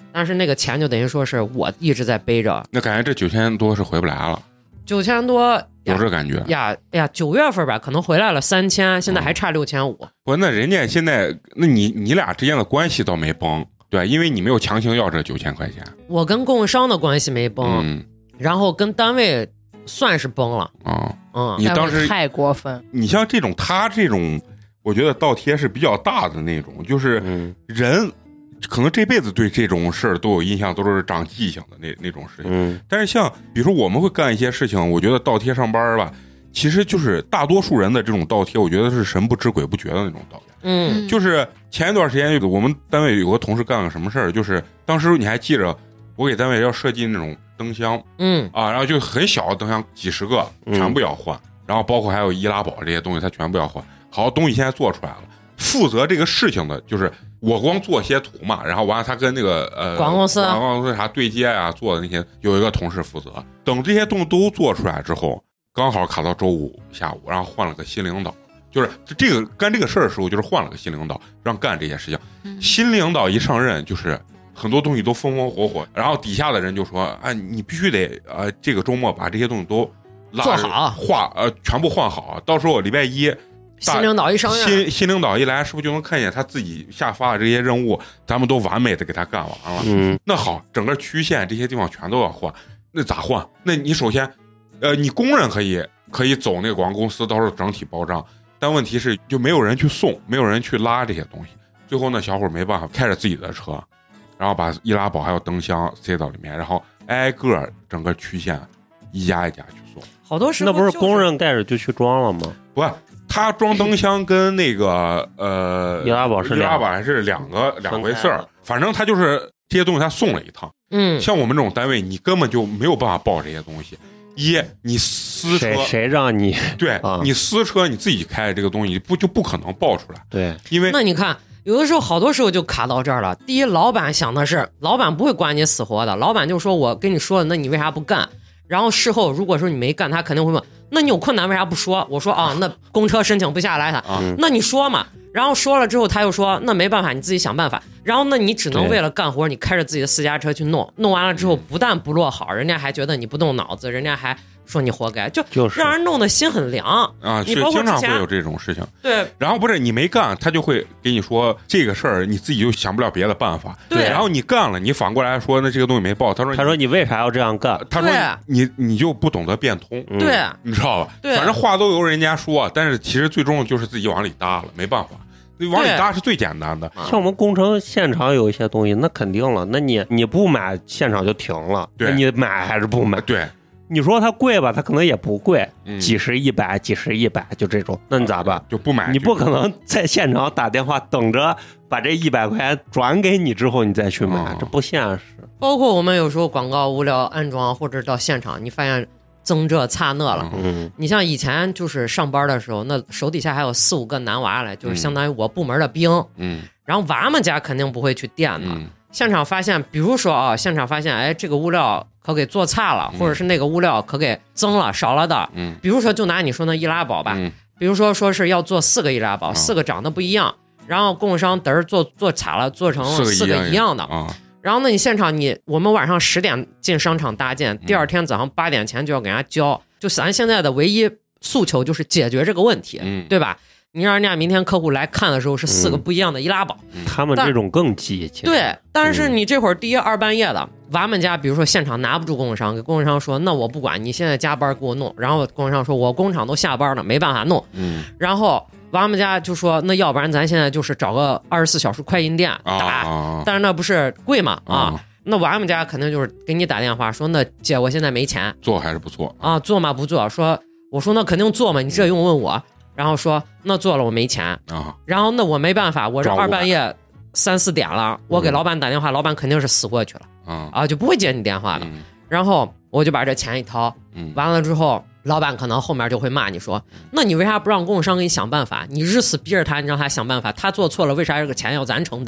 但是那个钱就等于说是我一直在背着。 那感觉这九千多是回不来了， 九千多有这感觉呀呀，九月份吧，可能回来了三千，现在还差六千五。 不，那人家现在，那你你俩之间的关系倒没崩，对，因为你没有强行要这九千块钱。 我跟供应商的关系没崩， 嗯， 然后跟单位算是崩了。 啊、 嗯， 你当时太过分。 你像这种他这种，我觉得倒贴是比较大的那种，就是人。可能这辈子对这种事儿都有印象，都是长记性的那那种事情。 嗯， 但是像比如说我们会干一些事情，我觉得倒贴上班吧，其实就是大多数人的这种倒贴，我觉得是神不知鬼不觉的那种倒贴。 嗯， 就是前一段时间我们单位有个同事干了什么事儿，就是当时你还记着，我给单位要设计那种灯箱， 嗯啊，然后就很小的灯箱，几十个全部要换，嗯、然后包括还有易拉宝这些东西，它全部要换。好，东西现在做出来了，负责这个事情的就是我光做些图嘛，然后完了他跟那个呃广告公司、 广告公司啥对接啊，做的那些有一个同事负责。等这些东西都做出来之后，刚好卡到周五下午，然后换了个新领导，就是这个干这个事儿的时候，就是换了个新领导，让干这些事情。 嗯、 新领导一上任，就是很多东西都风风火火，然后底下的人就说：“啊，你必须得呃这个周末把这些东西都拉做好， 画呃全部换好，到时候礼拜一。” 新领导一上任， 新新领导一来，是不是就能看见他自己下发的这些任务，咱们都完美的给他干完了？ 嗯， 那好，整个区县这些地方全都要换，那咋换？那你首先，呃，你工人可以可以走那个广告公司，到时候整体包账，但问题是就没有人去送，没有人去拉这些东西。最后呢，小伙没办法，开着自己的车，然后把易拉宝还有灯箱塞到里面，然后挨个整个区县一家一家去送。 好多时候、 就是、那不是工人带着就去装了吗？ 不。他装灯箱跟那个呃易拉宝是易拉宝还是两个两回事儿，反正他就是这些东西他送了一趟。 嗯， 像我们这种单位，你根本就没有办法报这些东西。一，你私车谁谁让你对、 啊、 你私车你自己开的这个东西不就不可能报出来？ 对， 因为那你看有的时候好多时候就卡到这儿了。第一，老板想的是，老板不会管你死活的，老板就说我跟你说了，那你为啥不干？然后事后如果说你没干，他肯定会问，那你有困难为啥不说？我说啊，那公车申请不下来，他、啊、那你说嘛。然后说了之后，他又说那没办法，你自己想办法。然后那你只能为了干活，你开着自己的私家车去弄，弄完了之后不但不落好，人家还觉得你不动脑子，人家还说你活该，就让人弄得心很凉啊。 你包括经常会有这种事情。 对， 然后不是你没干，他就会给你说这个事儿，你自己就想不了别的办法。 对， 然后你干了，你反过来说那这个东西没报，他说他说你为啥要这样干？ 他说你你就不懂得变通。 对、 嗯，你知道吧？ 对， 反正话都由人家说，但是其实最终就是自己往里搭了，没办法。往里搭是最简单的。 像我们工程现场有一些东西，那肯定了，那你你不买现场就停了，那你买还是不买？ 对， 你说它贵吧，它可能也不贵， 嗯、 几十一百，几十一百就这种，那你咋办？ 就不买。 你不可能在现场打电话等着把这一百块钱转给你之后你再去买，哦、这不现实。 包括我们有时候广告物料安装或者到现场，你发现增这差那了。 嗯， 你像以前就是上班的时候，那手底下还有四五个男娃来，就是相当于我部门的兵。 嗯， 然后娃们家肯定不会去垫的。 嗯， 现场发现，比如说啊，现场发现，哎，这个物料可给做差了， 嗯、 或者是那个物料可给增了、少了的。 嗯， 比如说就拿你说那易拉宝吧， 嗯、 比如说说是要做四个易拉宝， 嗯、 四个长得不一样，然后供应商嘚儿做做差了，做成了四个一样的。 啊。 然后呢，你现场你我们晚上十点进商场搭建，第二天早上八点前就要给人家交。就咱现在的唯一诉求就是解决这个问题， 嗯， 对吧？你让人家明天客户来看的时候是四个不一样的易拉宝， 嗯、 他们这种更急。 对，但是你这会儿第一二半夜的，娃们家比如说现场拿不住供应商，给供应商说那我不管，你现在加班给我弄。然后供应商说我工厂都下班了，没办法弄。 嗯， 然后娃们家就说那要不然咱现在就是找个二十四小时快印店打， 啊、 但是那不是贵嘛啊。 啊那娃们家肯定就是给你打电话说，那姐我现在没钱， 做还是不做啊？做吗？不做。说我说那肯定做嘛，你这用问我。然后说那做了我没钱啊。 然后那我没办法，我这二半夜三四点了，我给老板打电话，嗯、老板肯定是死过去了啊啊，就不会接你电话的。 嗯、 然后我就把这钱一掏， 嗯、 完了之后，老板可能后面就会骂你说，那你为啥不让供应商给你想办法？你日死逼着他，你让他想办法，他做错了，为啥这个钱要咱承担？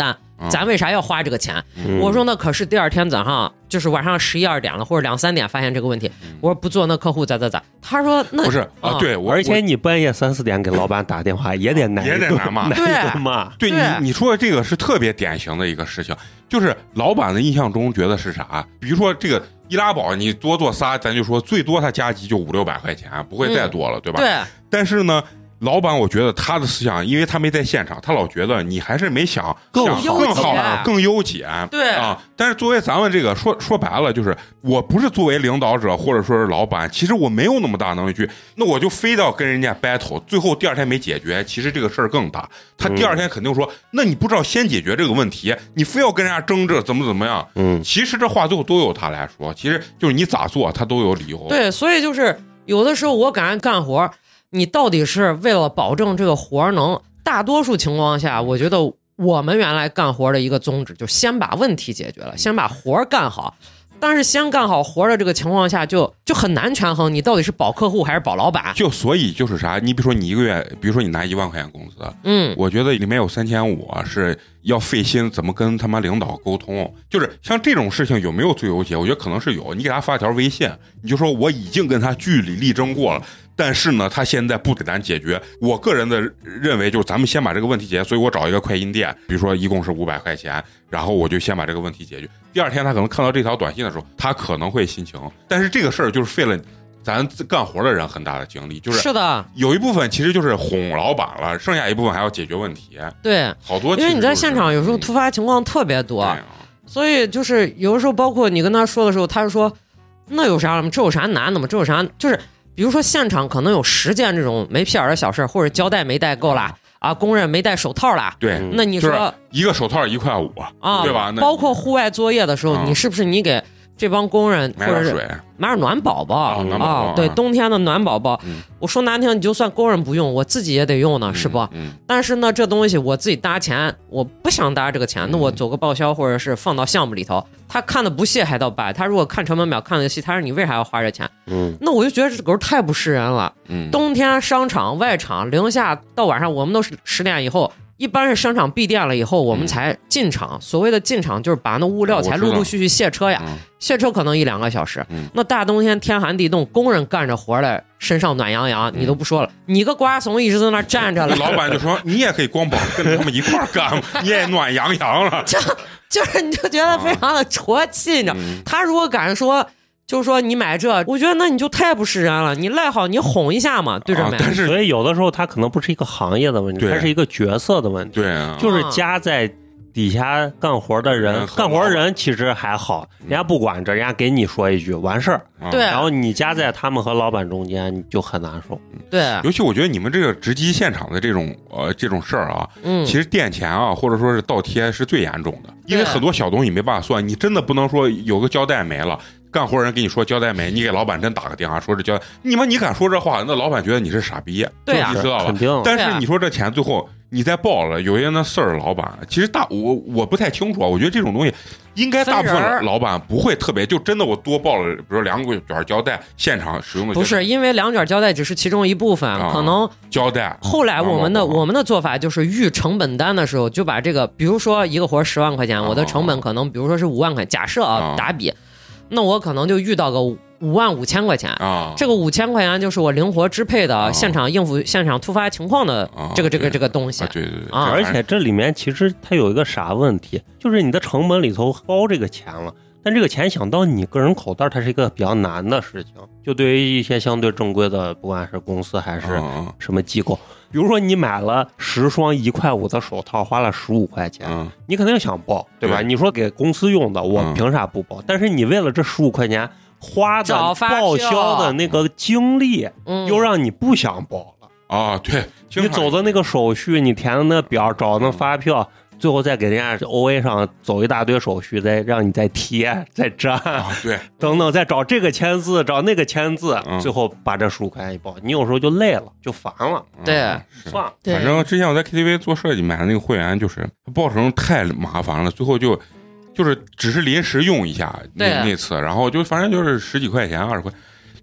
咱为啥要花这个钱？ 嗯我说那可是第二天早上就是晚上十一二点了，或者两三点发现这个问题，我说不做那客户咋咋咋？他说那不是啊，对，我而且你半夜三四点给老板打电话也得难， 也得难嘛， 对嘛？ 对你你说的这个是特别典型的一个事情，就是老板的印象中觉得是啥？比如说这个易拉宝，你多做仨，咱就说最多他加急就五六百块钱，不会再多了，对吧？ 对。 但是呢，老板我觉得他的思想，因为他没在现场，他老觉得你还是没想更想好更好、更优解。 对啊，但是作为咱们这个说说白了，就是我不是作为领导者或者说是老板，其实我没有那么大能力去，那我就非要跟人家 battle， 最后第二天没解决，其实这个事儿更大。他第二天肯定说，嗯、那你不知道先解决这个问题，你非要跟人家争这怎么怎么样？ 嗯， 其实这话最后都由他来说，其实就是你咋做，他都有理由。 对，所以就是有的时候我感觉干活。你到底是为了保证这个活能，大多数情况下，我觉得我们原来干活的一个宗旨，就先把问题解决了，先把活干好。但是先干好活的这个情况下就，就就很难权衡，你到底是保客户还是保老板。 就所以就是啥，你比如说你一个月，比如说你拿一万块钱工资， 嗯， 我觉得里面有三千五是要费心怎么跟他妈领导沟通。就是像这种事情有没有最优解？我觉得可能是有。你给他发条微信，你就说我已经跟他据理力争过了。但是呢，他现在不给咱解决。我个人的认为就是咱们先把这个问题解决，所以我找一个快印店，比如说一共是五百块钱，然后我就先把这个问题解决。第二天他可能看到这条短信的时候，他可能会心情，但是这个事儿就是费了咱干活的人很大的精力，就是是的， 有一部分其实就是哄老板了，剩下一部分还要解决问题。 对， 好多因为你在现场有时候突发情况特别多， 啊、 所以就是有的时候包括你跟他说的时候，他就说那有啥了吗？这有啥难的吗？这有啥就是。比如说现场可能有十件这种没屁眼的小事，或者胶带没带够啦，啊，工人没戴手套啦， 对， 那你说、 就是、一个手套一块五啊， 对吧？ 包括户外作业的时候，啊、你是不是你给这帮工人买点水， 买点暖宝宝啊？ 暖宝宝对，冬天的暖宝宝。 嗯、 我说难听，你就算工人不用，我自己也得用呢， 嗯、 是不？ 嗯。 但是呢，这东西我自己搭钱，我不想搭这个钱，那我走个报销或者是放到项目里头。他看的不细还倒罢，他如果看成本表看的细，他说你为啥要花这钱？ 嗯， 那我就觉得这狗太不是人了。 嗯， 冬天商场外场零下到晚上，我们都是十点以后，一般是商场闭店了以后，我们才进场。嗯、所谓的进场就是把那物料才陆陆续续卸车呀， 嗯、 卸车可能一两个小时。 嗯、 那大冬天天寒地冻，工人干着活来，身上暖洋洋，你都不说了，你个瓜怂一直在那站着了， 老板就说你也可以光膀跟他们一块儿干，你也暖洋洋了。 这就是你就觉得非常的戳气，你知道？ 嗯、 他如果敢说。就是说你买这，我觉得那你就太不是人了。你赖好，你哄一下嘛，对着买。 啊、但是所以有的时候它可能不是一个行业的问题，它是一个角色的问题。 对、啊， 就是加在底下干活的人， 嗯、 干活人其实还好，人家不管着，人家给你说一句完事儿。 对、 然后你夹在他们和老板中间，你就很难受。 对， 尤其我觉得你们这个直击现场的这种呃这种事儿啊， 嗯， 其实垫钱啊，或者说是倒贴是最严重的，因为很多小东西没办法算，你真的不能说有个胶带没了。干活人跟你说胶带没，你给老板真打个电话说这胶带，你妈你敢说这话，那老板觉得你是傻逼， 对呀、啊， 你知道吧？ 肯定。 但是你说这钱最后你再报了，有些那事儿老板，其实大我我不太清楚啊，我觉得这种东西应该大部分老板不会特别，就真的我多报了，比如说两卷胶带，现场使用的不是因为两卷胶带只是其中一部分， 啊、 可能胶带。 后来我们的我们的做法就是预成本单的时候，就把这个，比如说一个活十万块钱， 啊、 我的成本可能比如说是五万块，假设啊， 啊打比。那我可能就遇到个五万五千块钱啊， 这个五千块钱就是我灵活支配的现场应付现场突发情况的这个、啊、这个这个东西。 啊、对对对啊！ 而且这里面其实它有一个啥问题，就是你的成本里头包这个钱了，但这个钱想到你个人口袋，它是一个比较难的事情。就对于一些相对正规的，不管是公司还是什么机构，啊、比如说你买了十双一块五的手套，花了十五块钱， 啊、 你肯定想报，对吧？ 对你说给公司用的，我凭啥不报？嗯、但是你为了这十五块钱花的报销的那个精力，又让你不想报了啊！对， 你走的那个手续，你填的那表，找那发票。最后再给人家 O A 上走一大堆手续，再让你再贴、再粘， 啊、对， 等等，再找这个签字，找那个签字， 嗯、 最后把这十五块钱一报，你有时候就累了，就烦了。 对， 算了。 反正之前我在 K T V 做设计买的那个会员，就是报成太麻烦了，最后就就是只是临时用一下那那次，然后就反正就是十几块钱、二十块。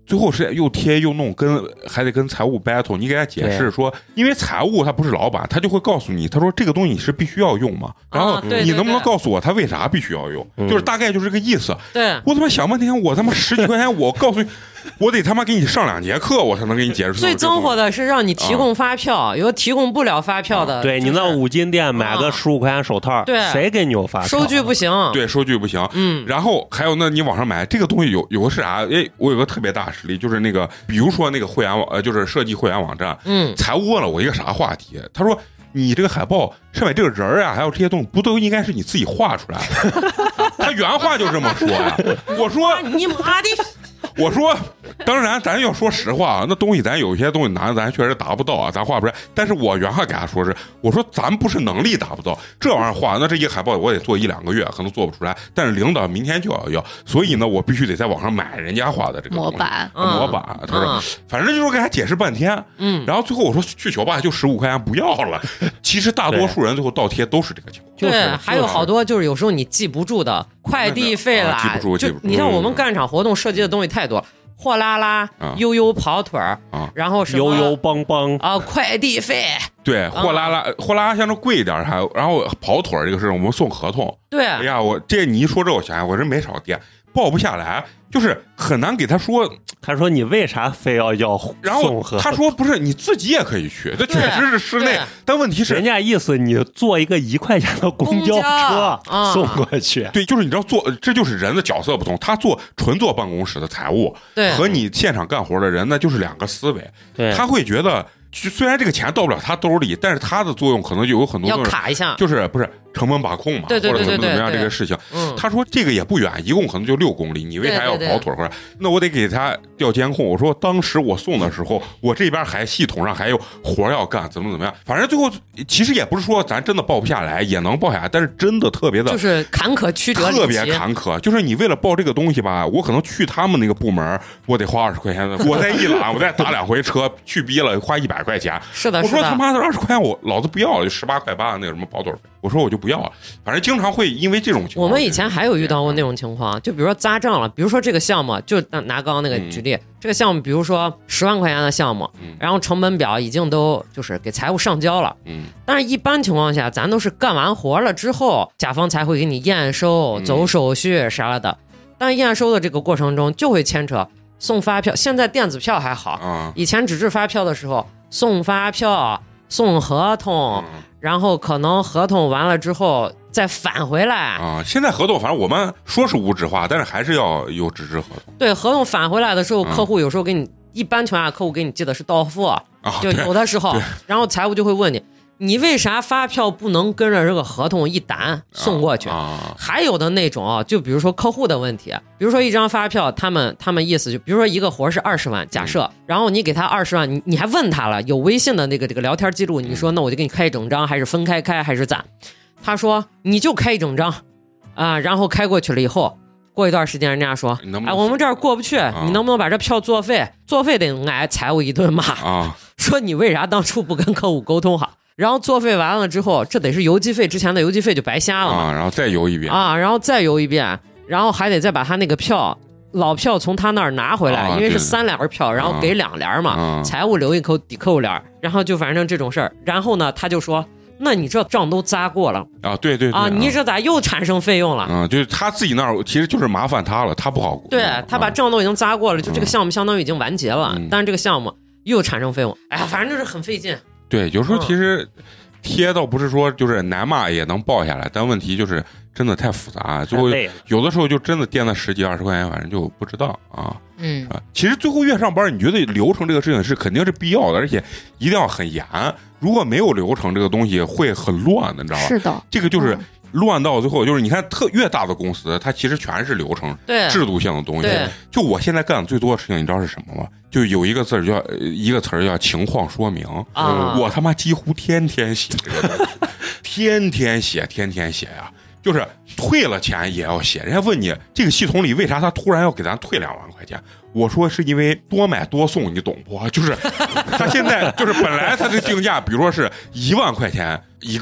最后是又贴又弄，跟还得跟财务 battle， 你给他解释说，因为财务他不是老板，他就会告诉你，他说这个东西你是必须要用嘛，然后你能不能告诉我他为啥必须要用？ 嗯、 就是大概就是这个意思。 对， 我他妈想半天，我他妈十几块钱，我告诉你，我得他妈给你上两节课，我才能给你解释出来。 最憎火的是让你提供发票，啊、有提供不了发票的。 啊、对、就是、你那五金店买个十五块钱手套， 对， 谁给你有发票？ 收据不行， 对，收据不行。 嗯， 然后还有，那你网上买这个东西有有个是啥？哎，我有个特别大实例，就是那个，比如说那个会员网，呃，就是设计会员网站， 嗯， 财务问了我一个啥话题，他说。你这个海报上面这个人啊，还有这些东西，不都应该是你自己画出来的？他原话就这么说呀。我说你妈的！ 我说，当然咱要说实话啊，那东西咱有些东西难，咱确实达不到啊，咱画不出来。但是我原话给他说是，我说咱不是能力达不到，这玩意儿画，那这一个海报我得做一两个月，可能做不出来。但是领导明天就要要，所以呢，我必须得在网上买人家画的这个模板， 啊、模板。他说，嗯、反正就是给他解释半天， 嗯， 然后最后我说去球吧就十五块钱不要了。其实大多数人最后倒贴都是这个情况。 对，就是、还有好多就是有时候你记不住的快递费啦， 啊、记不住， 就你像我们干场活动设计的东西太多。货拉拉、啊、悠悠跑腿儿、啊，然后什么悠悠邦邦啊，快递费， 对，货拉拉，货拉拉相对贵一点，还然后跑腿儿这个事，我们送合同， 对， 哎呀，我这你一说这，我想想，我这没少垫，报不下来，就是很难给他说， 他说你为啥非要要送？ 然后他说不是，你自己也可以去，这确实是室内，但问题是人家意思你坐一个一块钱的公交车交送过去， 对，就是你知道做，这就是人的角色不同，他做纯做办公室的财务， 对， 和你现场干活的人那就是两个思维， 对， 他会觉得。虽然这个钱到不了他兜里，但是他的作用可能就有很多要卡一下， 就是不是成本把控嘛， 对对对对对， 或者怎么怎么样这个事情。 嗯， 他说这个也不远，一共可能就六公里，你为啥要跑腿回来？那我得给他调监控。我说当时我送的时候，我这边还系统上还有活要干，怎么怎么样？反正最后其实也不是说咱真的报不下来，也能报下来，但是真的特别的， 就是坎坷曲折， 特别坎坷。就是你为了报这个东西吧，我可能去他们那个部门，我得花二十块钱的，我再一揽，我再打两回车去逼了，花一百块钱。 是的。 我说他妈的二十块钱我老子不要了，就十八块八那个什么跑腿费，我说我就不要了。反正经常会因为这种情况， 我们以前还有遇到过那种情况，就比如说砸账了，比如说这个项目，就拿刚刚那个举例，嗯、这个项目比如说十万块钱的项目，嗯、然后成本表已经都就是给财务上交了，嗯，但是一般情况下，咱都是干完活了之后，甲方才会给你验收、走手续啥的，嗯、但验收的这个过程中就会牵扯送发票，现在电子票还好， 啊、 以前纸质发票的时候。送发票、送合同，嗯、然后可能合同完了之后再返回来啊。现在合同反正我们说是无纸化，但是还是要有纸质合同。 对，合同返回来的时候，嗯、客户有时候给你，一般情况下客户给你寄的是到付， 啊、 就有的时候，然后财务就会问你。你为啥发票不能跟着这个合同一掸送过去？ 啊啊、 还有的那种啊，就比如说客户的问题，比如说一张发票，他们他们意思就比如说一个活是二十万，假设，嗯、然后你给他二十万，你你还问他了，有微信的那个这个聊天记录，你说那我就给你开一整张，还是分开开，还是咋？他说你就开一整张，啊，然后开过去了以后。过一段时间，人家说：“ 能能哎，我们这儿过不去，啊、你能不能把这票作废？作废得挨财务一顿骂， 啊、 说你为啥当初不跟客户沟通好？然后作废完了之后，这得是邮寄费，之前的邮寄费就白瞎了啊，然后再邮一遍啊，然后再邮一遍，然后还得再把他那个票老票从他那儿拿回来， 啊、 因为是三联票，然后给两联嘛， 啊、 财务留一口抵扣联，然后就反正这种事儿，然后呢，他就说。”那你这账都砸过了啊？对对对啊！你这咋又产生费用了？ 啊，就是他自己那儿其实就是麻烦他了，他不好过。 对他把账都已经砸过了，就这个项目相当于已经完结了， 嗯、 但是这个项目又产生费用，哎呀，反正就是很费劲。 对，有时候其实贴倒不是说就是难骂也能报下来，但问题就是真的太复杂，最后有的时候就真的垫了十几二十块钱，反正就不知道啊。 嗯， 其实最后越上班，你觉得流程这个事情是肯定是必要的，而且一定要很严。如果没有流程，这个东西会很乱的，你知道吧？ 是的， 这个就是乱到最后，就是你看特越大的公司，它其实全是流程、制度性的东西。就我现在干的最多的事情，你知道是什么吗？就有一个字叫一个词儿叫情况说明啊！ 我他妈几乎天天写这个东西，天天写，天天写呀。就是退了钱也要写，人家问你这个系统里为啥他突然要给咱退两万块钱？我说是因为多买多送，你懂不？就是他现在就是本来他的定价，比如说是一万块钱一个，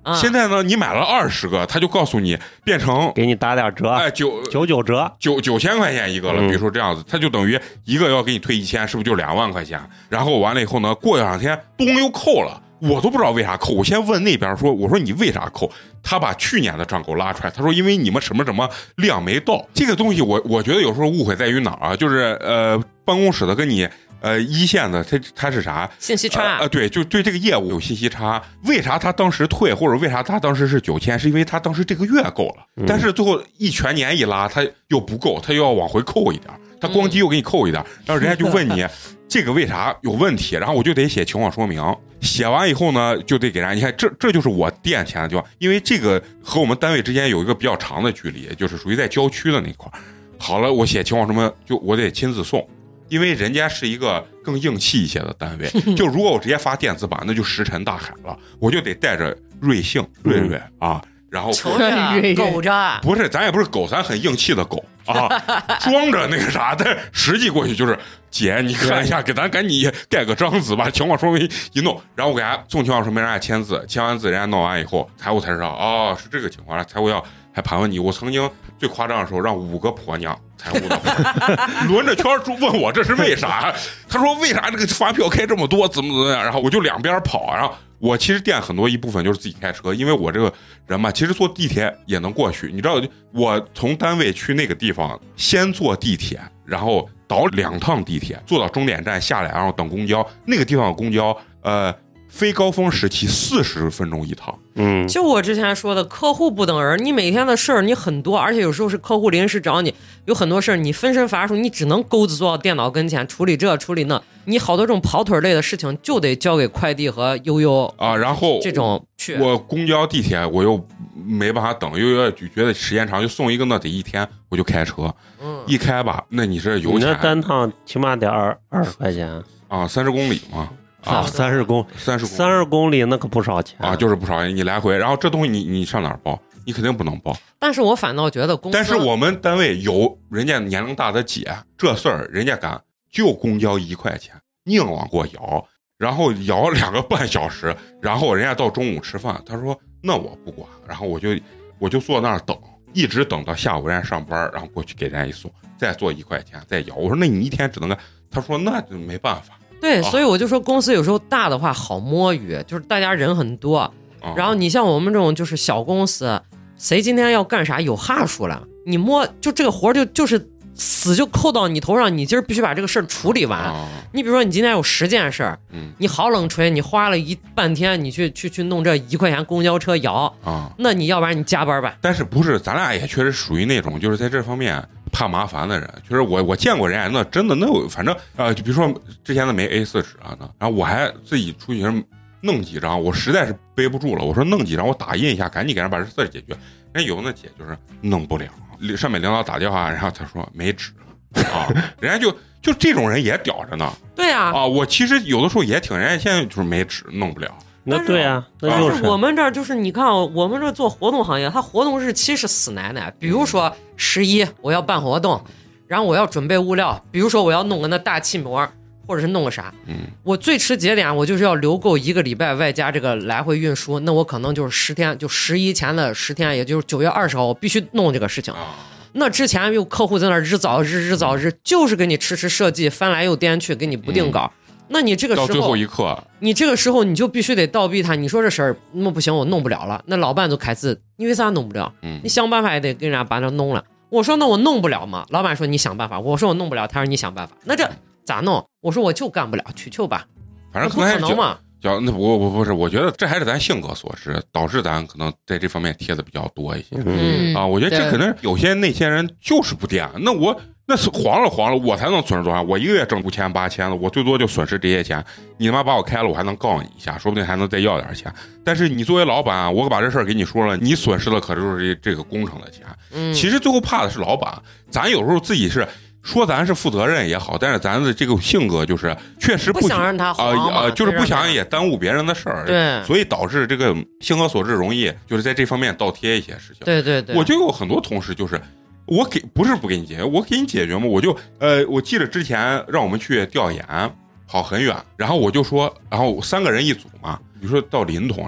啊、 现在呢，你买了二十个，他就告诉你变成给你打点折， 哎九九九折， 九九千块钱一个了。 嗯、 比如说这样子，他就等于一个要给你退一千，是不是就两万块钱？然后完了以后呢，过两天东又扣了。我都不知道为啥扣，我先问那边说，我说你为啥扣？他把去年的账给我拉出来，他说因为你们什么什么量没到。这个东西我我觉得有时候误会在于哪儿啊？就是呃办公室的跟你呃一线的他他是啥信息差啊、 呃？对，就对这个业务有信息差。为啥他当时退，或者为啥他当时是九千？是因为他当时这个月够了， 嗯、 但是最后一全年一拉，他又不够，他又要往回扣一点，他光机又给你扣一点，嗯、然后人家就问你。这个为啥有问题？然后我就得写情况说明，写完以后呢，就得给人家。你看，这这就是我垫钱的地方，因为这个和我们单位之间有一个比较长的距离，就是属于在郊区的那块儿。好了，我写情况什么，就我得亲自送，因为人家是一个更硬气一些的单位。就如果我直接发电子版，那就石沉大海了。我就得带着瑞幸、瑞瑞啊。然后瞅着狗着， 不是，咱也不是狗，咱很硬气的狗啊，装着那个啥，但实际过去就是姐，你看一下，给咱赶紧盖个章子，把情况说明一弄，然后我给他送情况说明，人家签字，签完字，人家弄完以后，财务才知道，哦，是这个情况，财务要还盘问你。我曾经最夸张的时候，让五个婆娘财务的轮着圈问我这是为啥，他说为啥这个发票开这么多，怎么怎么样，然后我就两边跑，然后。我其实垫很多一部分就是自己开车，因为我这个人嘛，其实坐地铁也能过去。你知道，我从单位去那个地方，先坐地铁，然后倒两趟地铁，坐到终点站下来，然后等公交。那个地方的公交，呃，非高峰时期四十分钟一趟。 嗯， 就我之前说的，客户不等人，你每天的事儿你很多，而且有时候是客户临时找你，有很多事儿你分身乏术，你只能钩子坐到电脑跟前处理这处理那，你好多这种跑腿类的事情就得交给快递和悠悠啊。然后这种去， 我公交地铁我又没办法等，悠悠就觉得时间长，就送一个那得一天，我就开车，嗯，一开吧，那你是油钱， 你那单趟起码得二二十块钱啊，三十公里嘛。 啊，三十公三十三十公里那可不少钱啊，就是不少钱。你来回，然后这东西你你上哪儿报？你肯定不能报。 但是我反倒觉得公司， 但是我们单位有人家年龄大的姐，这事儿人家敢就公交一块钱，硬往过摇，然后摇两个半小时，然后人家到中午吃饭，他说那我不管，然后我就我就坐那儿等，一直等到下午人家上班，然后过去给人家一送，再做一块钱再摇。我说那你一天只能干，他说那就没办法。 对，所以我就说公司有时候大的话好摸鱼，就是大家人很多， 啊、 然后你像我们这种就是小公司，谁今天要干啥有哈数了，你摸就这个活就就是死就扣到你头上，你今儿必须把这个事儿处理完。 啊、 你比如说你今天有十件事儿， 嗯， 你好冷锤，你花了一半天，你去去去弄这一块钱公交车摇啊， 那你要不然你加班吧。 但是不是咱俩也确实属于那种就是在这方面怕麻烦的人，就是我我见过人家那真的那有，反正呃，就比如说之前的没 A 四 纸啊呢，然后我还自己出去弄几张，我实在是背不住了，我说弄几张我打印一下，赶紧给人把这事儿解决。人家有那姐就是弄不了，上面领导打电话，然后他说没纸啊，人家就就这种人也屌着呢。 对啊， 啊，我其实有的时候也挺，人家现在就是没纸弄不了。 那对啊，那就就是我们这儿就是你看，我们这做活动行业，它活动日期是死奶奶。比如说十一我要办活动，然后我要准备物料，比如说我要弄个那大气膜，或者是弄个啥， 嗯， 我最迟节点我就是要留够一个礼拜，外加这个来回运输，那我可能就是十天，就十一前的十天，也就是九月二十号，我必须弄这个事情。那之前有客户在那日早日日早日，就是给你迟迟设计，翻来又颠去，给你不定稿。嗯，那你这个时候到最后一刻， 你这个时候你就必须得倒逼他。你说这事儿那不行，我弄不了了。那老板就开字，你为啥弄不了？ 嗯， 你想办法也得给人家把它弄了。我说那我弄不了嘛。老板说你想办法。我说我弄不了，他说你想办法。那这咋弄？我说我就干不了，取求吧。 反正不可能嘛。 叫那不不不是，我觉得这还是咱性格所致，导致咱可能在这方面贴的比较多一些。 嗯啊，我觉得这可能有些那些人就是不垫，那我那是黄了黄了，我才能损失多少？我一个月挣五千八千的，我最多就损失这些钱。你他妈把我开了，我还能告你一下，说不定还能再要点钱。但是你作为老板，我把这事儿给你说了，你损失的可就是这这个工程的钱。 嗯， 其实最后怕的是老板，咱有时候自己是。说咱是负责任也好，但是咱的这个性格就是确实不不想让他啊啊、呃，就是不想也耽误别人的事儿， 对， 所以导致这个性格所致，容易就是在这方面倒贴一些事情。 对对对， 我就有很多同事就是我给不是不给你解决，我给你解决嘛，我就呃，我记得之前让我们去调研，跑很远，然后我就说，然后三个人一组嘛，比如说到临潼啥。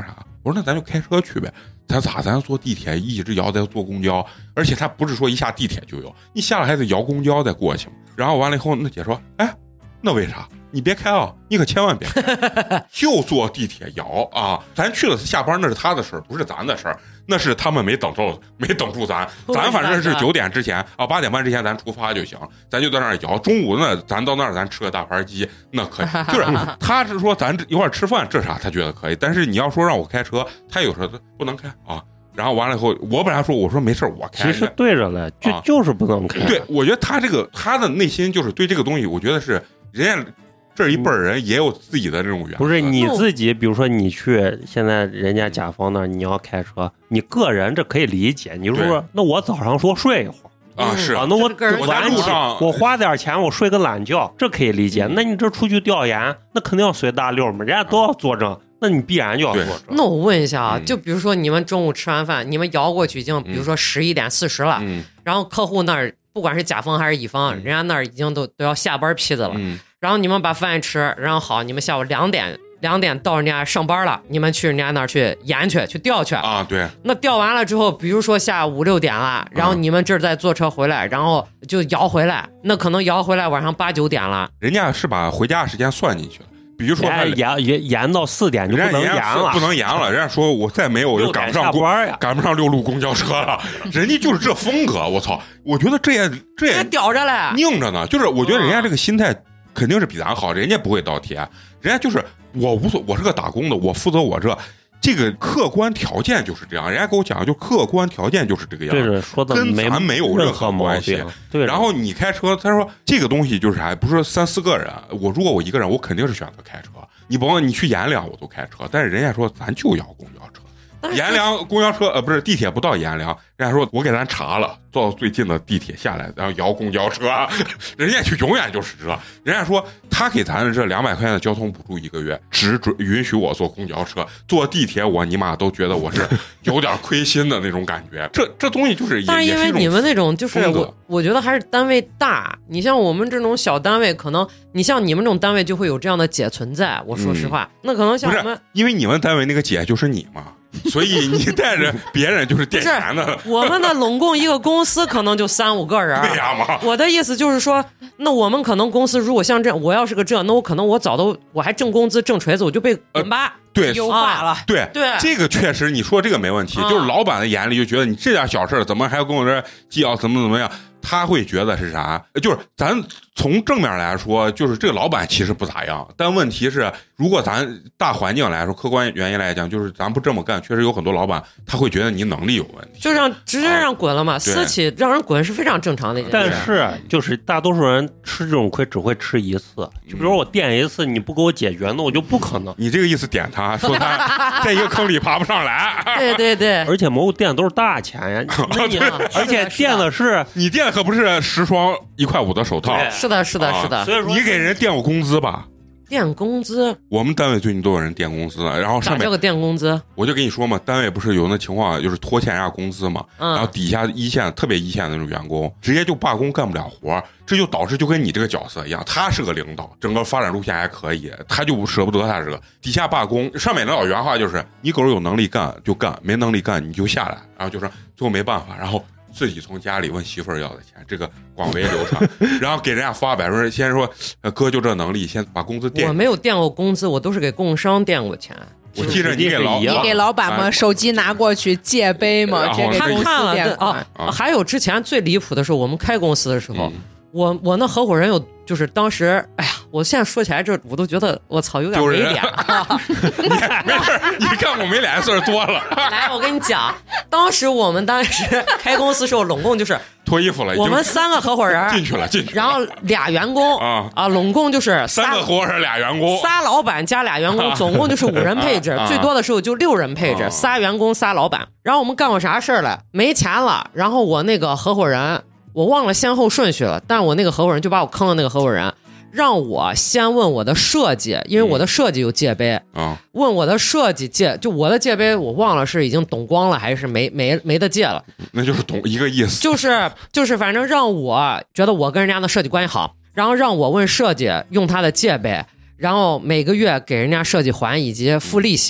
我说那咱就开车去呗。咱咋咱坐地铁一直摇再坐公交，而且他不是说一下地铁就有，你下来还得摇公交再过去嘛。然后完了以后，那姐说，哎，那为啥？你别开啊，你可千万别开，就坐地铁摇啊！咱去了下班那是他的事儿，不是咱的事儿，那是他们没等着，没等住咱。咱反正是九点之前啊，八点半之前咱出发就行，咱就在那儿摇。中午呢，咱到那儿咱吃个大盘鸡，那可以。就是他是说咱一块儿吃饭，这啥他觉得可以，但是你要说让我开车，他有时候不能开啊。然后完了以后，我本来说我说没事我开， 其实对着了，就、啊、就是不能开。 对，我觉得他这个他的内心就是对这个东西，我觉得是人家。这一辈人也有自己的这种原则， 不是你自己，比如说你去现在人家甲方那儿，你要开车，你个人这可以理解。你说那我早上说睡一会儿啊，是啊，那我晚上我花点钱我睡个懒觉，这可以理解。那你这出去调研，那肯定要随大溜嘛，人家都要作证，那你必然就要作证。 那我问一下啊，就比如说你们中午吃完饭，你们摇过去已经，比如说十一点四十了， 嗯、 然后客户那儿不管是甲方还是乙方，嗯、人家那儿已经都都要下班批子了。 嗯然后你们把饭吃，然后好，你们下午两点两点到人家上班了，你们去人家那儿去研去去调去啊，对。 那调完了之后，比如说下午五六点了，然后你们这儿再坐车回来，然后就摇回来，那可能摇回来晚上八九点了。 人家是把回家时间算进去了，比如说他延延延到四点就不能延了， 不能延了。人家说我再没有我就赶不上公赶不上六路公交车了，人家就是这风格。我操，我觉得这也这也吊着嘞， 拧着呢。就是我觉得人家这个心态。肯定是比咱好，人家不会倒贴，人家就是我无所，我是个打工的，我负责我这这个客观条件就是这样，人家给我讲就客观条件就是这个样子， 对，说的跟咱没有任何关系。 对， 然后你开车，他说这个东西就是啥，不是三四个人，我如果我一个人，我肯定是选择开车。你甭问你去阎良，我都开车，但是人家说咱就要公交车。阎良公交车呃不是地铁不到阎良，人家说我给咱查了，坐到最近的地铁下来，然后摇公交车，人家就永远就是这。人家说他给咱的这两百块钱的交通补助一个月，只准允许我坐公交车，坐地铁我尼玛都觉得我是有点亏心的那种感觉。这这东西就是也， 但是因为你们那种就是我我觉得还是单位大，你像我们这种小单位，可能你像你们这种单位就会有这样的姐存在。我说实话，嗯、那可能像我们， 因为你们单位那个姐就是你嘛。所以你带着别人就是垫钱的。 我们的拢共一个公司可能就三五个人。 对呀嘛。 我的意思就是说，那我们可能公司如果像这样，我要是个这，那我可能我早都我还挣工资挣锤子，我就被滚巴。 呃对， 优化了， 对对， 这个确实你说这个没问题，嗯、就是老板的眼里就觉得你这点小事怎么还要跟我这计较怎么怎么样，他会觉得是啥？就是咱从正面来说，就是这个老板其实不咋样，但问题是，如果咱大环境来说，客观原因来讲，就是咱不这么干，确实有很多老板他会觉得你能力有问题， 就让直接让滚了嘛，啊、私企让人滚是非常正常的一件事。 但是就是大多数人吃这种亏只会吃一次，就比如我垫一次，你不给我解决，那我就不可能。 你这个意思点他说他。在一个坑里爬不上来， 对对对， 而且蘑菇垫都是大钱呀，你而且垫的是你垫可不是十双一块五的手套， 是的，是的，是的。 所以说你给人垫过工资吧？ 垫工资， 我们单位最近都有人垫工资呢，然后上面咋叫个垫工资？ 我就跟你说嘛，单位不是有那情况，就是拖欠人家工资嘛， 嗯、 然后底下一线特别一线的那种员工，直接就罢工干不了活，这就导致就跟你这个角色一样，他是个领导，整个发展路线还可以，他就舍不得他这个底下罢工，上面领导原话就是你狗有能力干就干，没能力干你就下来，然后就说最后没办法，然后。自己从家里问媳妇儿要的钱，这个广为流传，然后给人家发百分之，先说，呃，哥就这能力，先把工资垫。 我没有垫过工资，我都是给供商垫过钱。 我记着你给老你给老板们手机拿过去借呗嘛，这给公司垫啊。还有之前最离谱的是，我们开公司的时候，嗯、我我那合伙人有。就是当时，哎呀，我现在说起来这，我都觉得我操，有点没脸啊！ 你没事，你看我没脸事儿多了。 来，我跟你讲，当时我们当时开公司时候，拢共就是脱衣服了， 我们三个合伙人进去了，进去了， 然后俩员工啊啊，拢共就是三个合伙人，俩员工， 仨老板加俩员工，总共就是五人配置，最多的时候就六人配置，仨员工仨老板。然后我们干过啥事儿了？没钱了，然后我那个合伙人。我忘了先后顺序了，但我那个合伙人就把我坑了，那个合伙人让我先问我的设计，因为我的设计有界碑啊、 嗯， 问我的设计界，就我的界碑我忘了是已经懂光了还是没没没得借了， 那就是懂一个意思， 就是就是反正让我觉得我跟人家的设计关系好，然后让我问设计用他的界碑，然后每个月给人家设计还以及付利息。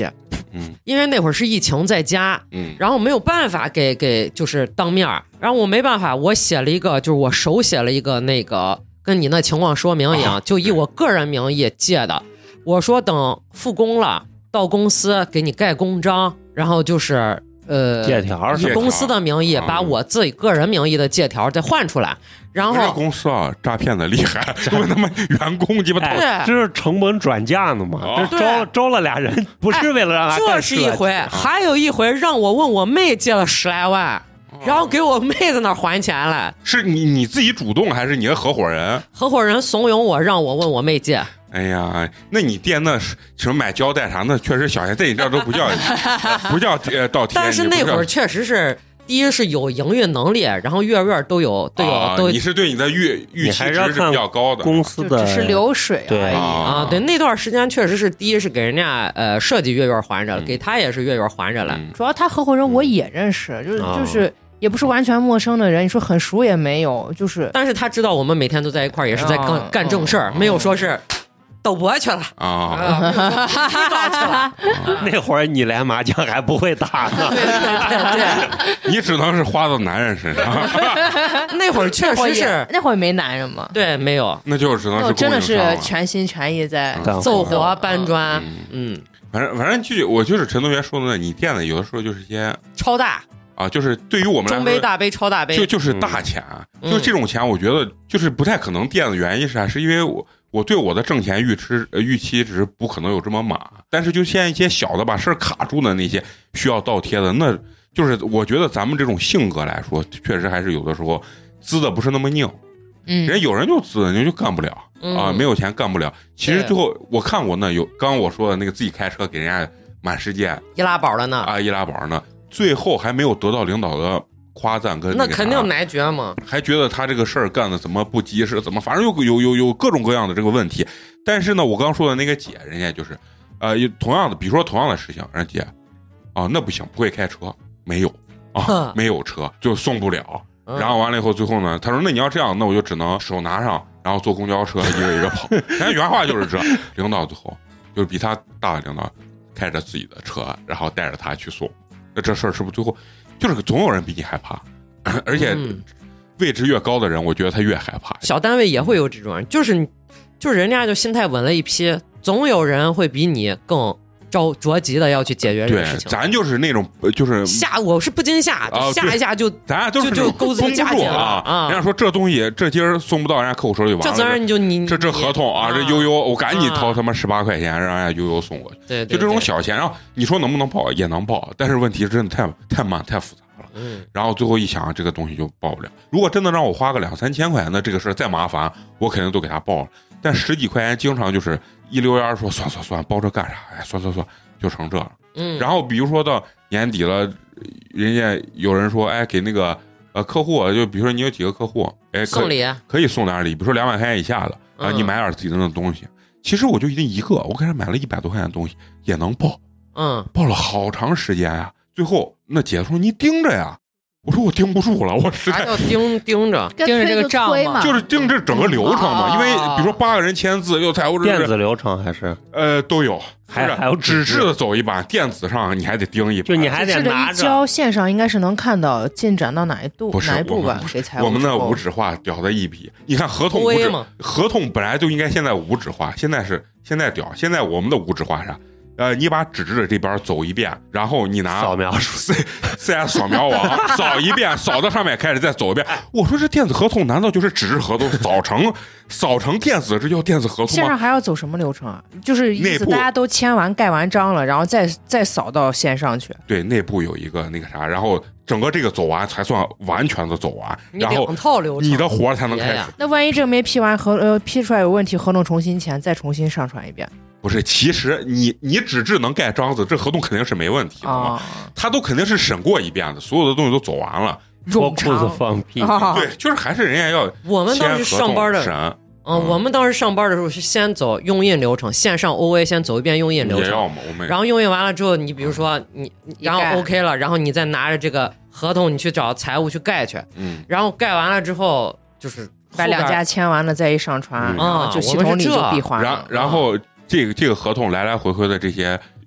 嗯因为那会儿是疫情在家， 嗯， 然后没有办法给给就是当面儿，然后我没办法，我写了一个，就是我手写了一个那个跟你那情况说明一样， 啊就以我个人名义借的。我说等复工了，到公司给你盖公章，然后就是呃借条以公司的名义啊把我自己个人名义的借条再换出来，然这后公司啊，诈骗的厉害，因为他们员工鸡巴哎偷。 对这是成本转嫁呢嘛？ 哦这招招了俩人，不是为了让他这干事是一回，还有一回让我问我妹借了十来万。然后给我妹在那儿还钱来， 是你你自己主动还是你的合伙人？ 合伙人怂恿我让我问我妹借。 哎呀，那你店那是什么买胶带啥的，确实小钱在你这儿都不叫不叫呃倒贴。 但是那会儿确实是，第一是有营运能力，然后月月都有都有、 啊、 都。 你是对你的预预期值是比较高的， 公司的只是流水而对已。 啊，对，那段时间确实是，第一是给人家呃设计月月还着了， 嗯给他也是月月还着了。 嗯主要他合伙人我也认识，就是啊就是也不是完全陌生的人，你说很熟也没有，就是但是他知道我们每天都在一块儿，也是在干、 啊干正事儿，没有说是赌博去了啊。 啊，没有说提高去了。 那会儿你连麻将还不会打呢， 对对对你只能是花到男人身上， 对，那会儿确那会儿也实是那会儿没男人嘛， 对没有那就只能是那我真的是供应商了全心全意在干活奏活搬砖， 嗯嗯， 反正反正就我就是陈同学说的，你店里有的时候就是一些超大啊，就是对于我们来说， 中杯、大杯、超大杯， 就就是大钱， 嗯就这种钱，我觉得就是不太可能垫的原因是啥？是因为我我对我的挣钱预期呃预期值不可能有这么满，但是就现在一些小的把事儿卡住的那些需要倒贴的，那就是我觉得咱们这种性格来说，确实还是有的时候滋的不是那么硬。 嗯人有人就滋，人就干不了啊， 嗯没有钱干不了。其实对最后我看过那有刚刚我说的那个自己开车给人家满世界易拉宝的呢， 啊易拉宝呢，最后还没有得到领导的夸赞跟个啥那肯定难绝嘛。 还觉得他这个事儿干的怎么不及时，怎么反正有有有有各种各样的这个问题。但是呢，我刚说的那个姐，人家就是呃有同样的，比如说同样的事情，人家姐啊那不行，不会开车，没有啊哼没有车就送不了。 嗯然后完了以后，最后呢，他说那你要这样，那我就只能手拿上，然后坐公交车一个一个跑。人家原话就是这，领导最后就是比他大的领导开着自己的车，然后带着他去送。那这事儿是不是最后就是总有人比你害怕？而且嗯位置越高的人，我觉得他越害怕。 小单位也会有这种人，就是你，就是人家就心态稳了一批，总有人会比你更着着急的要去解决这对个事，情。 咱就是那种呃就是下我是不禁下， 啊下一下就咱都是就就钩子绷不加紧了住啊。 啊人家说这东西这今儿送不到，人家客户手里完了。 这责任你就你这这合同啊，这悠悠我赶紧掏他妈十八块钱，让人家悠悠送过去。 对， 就这种小钱，然后你说能不能报也能报，但是问题真的太太慢太复杂了。 嗯， 然后最后一想，这个东西就报不了。如果真的让我花个两三千块钱，那这个事儿再麻烦，我肯定都给他报了。但十几块钱，经常就是一溜烟说算算算，报这干啥呀？算算算，就成这了。 嗯， 然后比如说到年底了，人家有人说，哎，给那个呃客户，就比如说你有几个客户，哎，可送礼， 可以送点礼，比如说两百块钱以下的啊， 嗯你买点自己的那东西。其实我就一定一个，我给他买了一百多块钱的东西也能报， 嗯， 报了好长时间呀。最后那姐说你盯着呀，我说我盯不住了，我实在啥叫盯盯着？ 跟盯着这个推账嘛推嘛， 就是盯这整个流程嘛。 哦因为比如说八个人签字，又财务制， 电子流程还是呃都有，是还还有纸质纸质的走一版，电子上你还得盯一版， 就你还得是的拿着。 一交，线上应该是能看到进展到哪一度不是哪一步吧我们？ 给财务我们的之后无纸化屌的一笔。你看合同无 O A 纸嘛， 合同本来就应该现在无纸化，现在是现在屌，现在我们的无纸化啥？呃，你把纸质的这边走一遍，然后你拿扫描 C C S 扫描网扫一遍，扫到上面开始再走一遍。我说这电子合同难道就是纸质合同扫成扫成电子，这叫电子合同线上吗？ 还要走什么流程啊？就是意内部思大家都签完盖完章了，然后再再扫到线上去。 对，内部有一个那个啥，然后整个这个走完才算完全的走完， 你然后两套流程， 你的活儿才能开始别呀。 那万一这个没批完合呃批出来有问题，合同重新签，再重新上传一遍不是，其实你你纸质能盖章子，这合同肯定是没问题的嘛， 啊？ 他都肯定是审过一遍的，所有的东西都走完了。 脱裤子放屁， 啊对，就是还是人家要我们当时签合同上班的， 审， 嗯，我们当时上班的时候是先走用印流程，线上 O A 先走一遍用印流程， 也要嘛，我们然后用印完了之后，你比如说你，然后盖 OK 了，然后你再拿着这个合同，你去找财务去盖去， 嗯， 然后盖完了之后，就是把两家签完了再一上传， 嗯然后就系统里就闭环然了。 然后这个这个合同来来回回的这些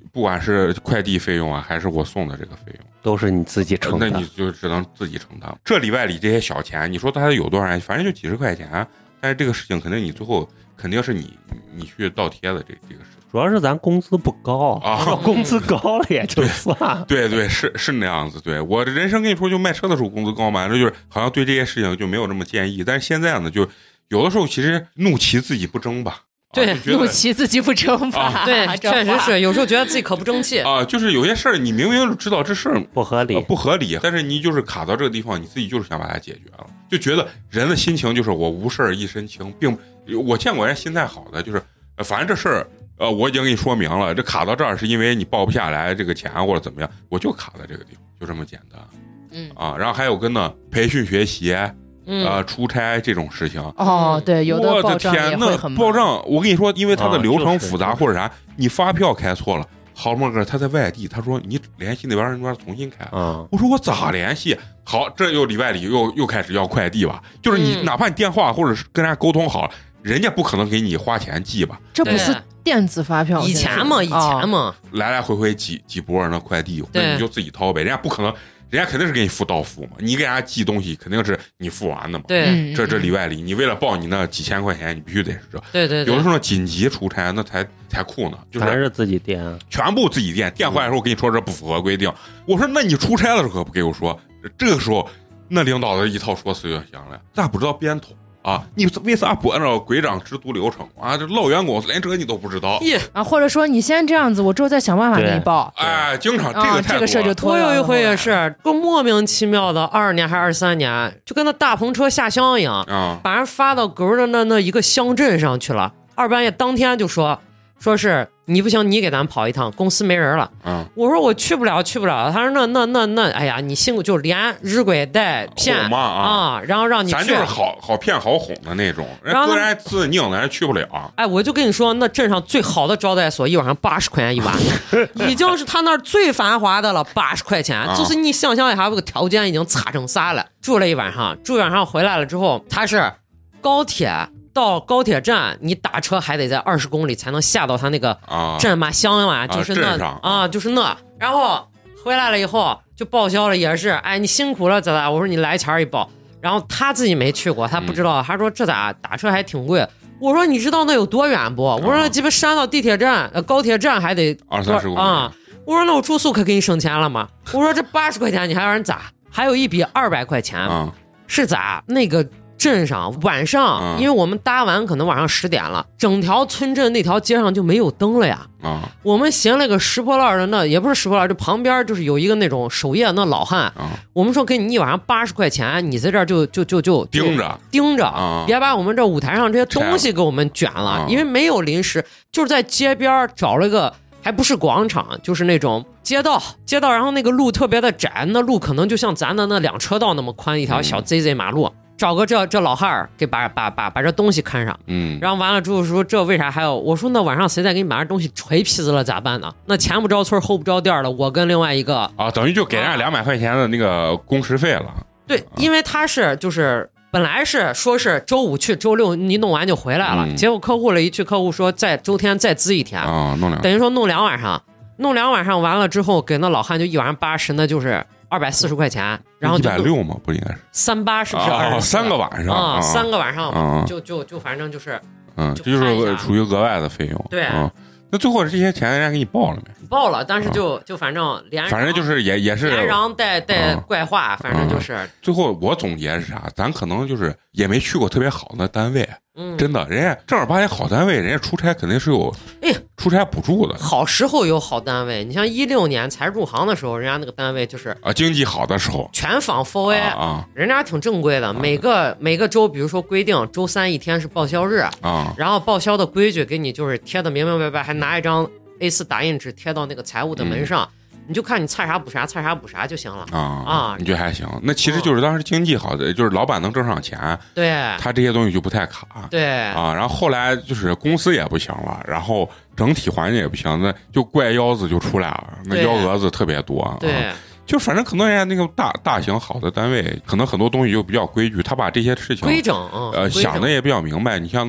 不管是快递费用啊，还是我送的这个费用， 都是你自己承担， 那你就只能自己承担。这里外里这些小钱，你说它有多少钱？反正就几十块钱，但是这个事情肯定你最后肯定是你你去倒贴的这这个事。 主要是咱工资不高啊， 工资高了也就算。 对对，是是那样子。对我人生跟你说，就卖车的时候工资高嘛，这就是好像对这些事情就没有这么介意。但是现在呢，就有的时候其实怒其自己不争吧。 对， 啊、 怒其自己不争吧。 啊、 对，确实是，有时候觉得自己可不争气啊。就是有些事儿，你明明知道这事儿不合理、 呃，不合理，但是你就是卡到这个地方，你自己就是想把它解决了，就觉得人的心情就是我无事儿一身轻，并我见过人心态好的，就是反正这事儿。呃，我已经跟你说明了，这卡到这儿是因为你报不下来这个钱或者怎么样，我就卡在这个地方，就这么简单。 嗯啊，然后还有跟呢培训学习， 嗯、 呃，出差这种事情。 哦，对，有的报账也会很慢。报账，我跟你说，因为它的流程复杂、 啊、 或者啥，你发票开错了，好么个他在外地，他说你联系那边人那边重新开。 嗯， 我说我咋联系？好，这又里外里又又开始要快递吧，就是你、嗯、哪怕你电话或者是跟人家沟通好了。人家不可能给你花钱寄吧？ 这不是电子发票？ 以前嘛，以前嘛， 哦、来来回回几几波人的快递，那你就自己掏呗。人家不可能，人家肯定是给你付到付嘛。你给人家寄东西，肯定是你付完的嘛。 对， 这这里外里，你为了报你那几千块钱，你必须得是这。 对 对, 对。 有的时候紧急出差，那才才酷呢，就是还是自己垫， 全部自己垫。垫坏的时候，我跟你说这不符合规定。我说，那你出差的时候可不给我说。这个时候，那领导的一套说辞就行了，咋不知道编头？啊，你为啥不按照规章制度流程啊？这老员工连这你都不知道啊？或者说你先这样子，我之后再想办法给你报。 哎，经常这个太多、啊、 这个事就拖。 我有一回也是，个莫名其妙的，二二年还是二三年，就跟那大篷车下乡一样， 啊， 把人发到狗的那那一个乡镇上去了。二半夜当天就说。说是你不行，你给咱跑一趟，公司没人了。 嗯， 我说我去不了，去不了。他说那那那那，哎呀，你辛苦就连日晷带骗嘛 啊, 啊，然后让你去， 咱就是好好骗好哄的那种。人个人自拧的，人去不了。 哎，我就跟你说，那镇上最好的招待所一晚上八十块钱一晚，已经是他那儿最繁华的了，八十块钱、啊，就是你想象一下，这个条件已经差成啥了。住了一晚上，住一晚上回来了之后，他是高铁。到高铁站，你打车还得在二十公里才能下到他那个镇嘛、乡嘛，就是那啊，就是那。然后回来了以后就报销了，也是，哎，你辛苦了咋咋？我说你来钱一报，然后他自己没去过，他不知道，他说这咋打车还挺贵。我说你知道那有多远不？我说那鸡巴山到地铁站、呃高铁站还得二三十公里啊。我说那我住宿可给你省钱了吗？我说这八十块钱你还让人咋？还有一笔二百块钱是咋那个。镇上晚上、嗯，因为我们搭完可能晚上十点了，整条村镇那条街上就没有灯了呀。 啊、嗯， 我们寻了个拾破烂的，那也不是拾破烂，就旁边就是有一个那种守夜那老汉。 嗯， 我们说给你一晚上八十块钱，你在这儿就就就就盯着盯着、 嗯， 别把我们这舞台上这些东西给我们卷了，因为没有临时，就是在街边找了个。还不是广场，就是那种街道，街道，然后那个路特别的窄，那路可能就像咱的那两车道那么宽，一条小 Z Z 马路。嗯、找个这这老汉儿给把把把把这东西看上， 嗯， 然后完了之后说这为啥还要？我说那晚上谁再给你把这东西锤坯子了咋办呢？那前不着村后不着店的，我跟另外一个啊，等于就给人家两百块钱的那个工时费了。 对，啊、因为他是就是。本来是说是周五去，周六你弄完就回来了，嗯、结果客户了一去，客户说在周天再资一天啊，弄两， 等于说弄两晚上，弄两晚上完了之后，给那老汉就一晚上八十，那就是二百四十块钱，然后一百六嘛，不应该是三八是不是二、 哦？三个晚上啊、嗯，三个晚上、 嗯、 就就就反正就是嗯，这就是属于额外的费用， 对。 嗯那最后这些钱人家给你报了没？ 报了，但是就、啊、就反正连反正就是也也是连瓤带带怪话、啊，反正就是、啊、 最后我总结是啥？咱可能就是也没去过特别好的单位， 嗯， 真的，人家正儿八经好单位，人家出差肯定是有哎出差补助的。 好时候有好单位，你像一六年才入行的时候，人家那个单位就是啊经济好的时候， 全坊 full A 啊， 人家挺正规的，啊、每个每个周，比如说规定周三一天是报销日啊， 然后报销的规矩给你就是贴的明明白白，还拿一张。A 四 打印纸贴到那个财务的门上、嗯，你就看你差啥补啥，差啥补啥就行了啊啊！ 你觉得还行？那其实就是当时经济好的，嗯、就是老板能挣上钱， 对， 他这些东西就不太卡， 对啊。然后后来就是公司也不行了，然后整体环境也不行，那就怪幺子就出来了，那幺蛾子特别多， 对。 啊就反正可能人家那个大大型好的单位，可能很多东西就比较规矩，他把这些事情规整， 呃想的也比较明白。你像那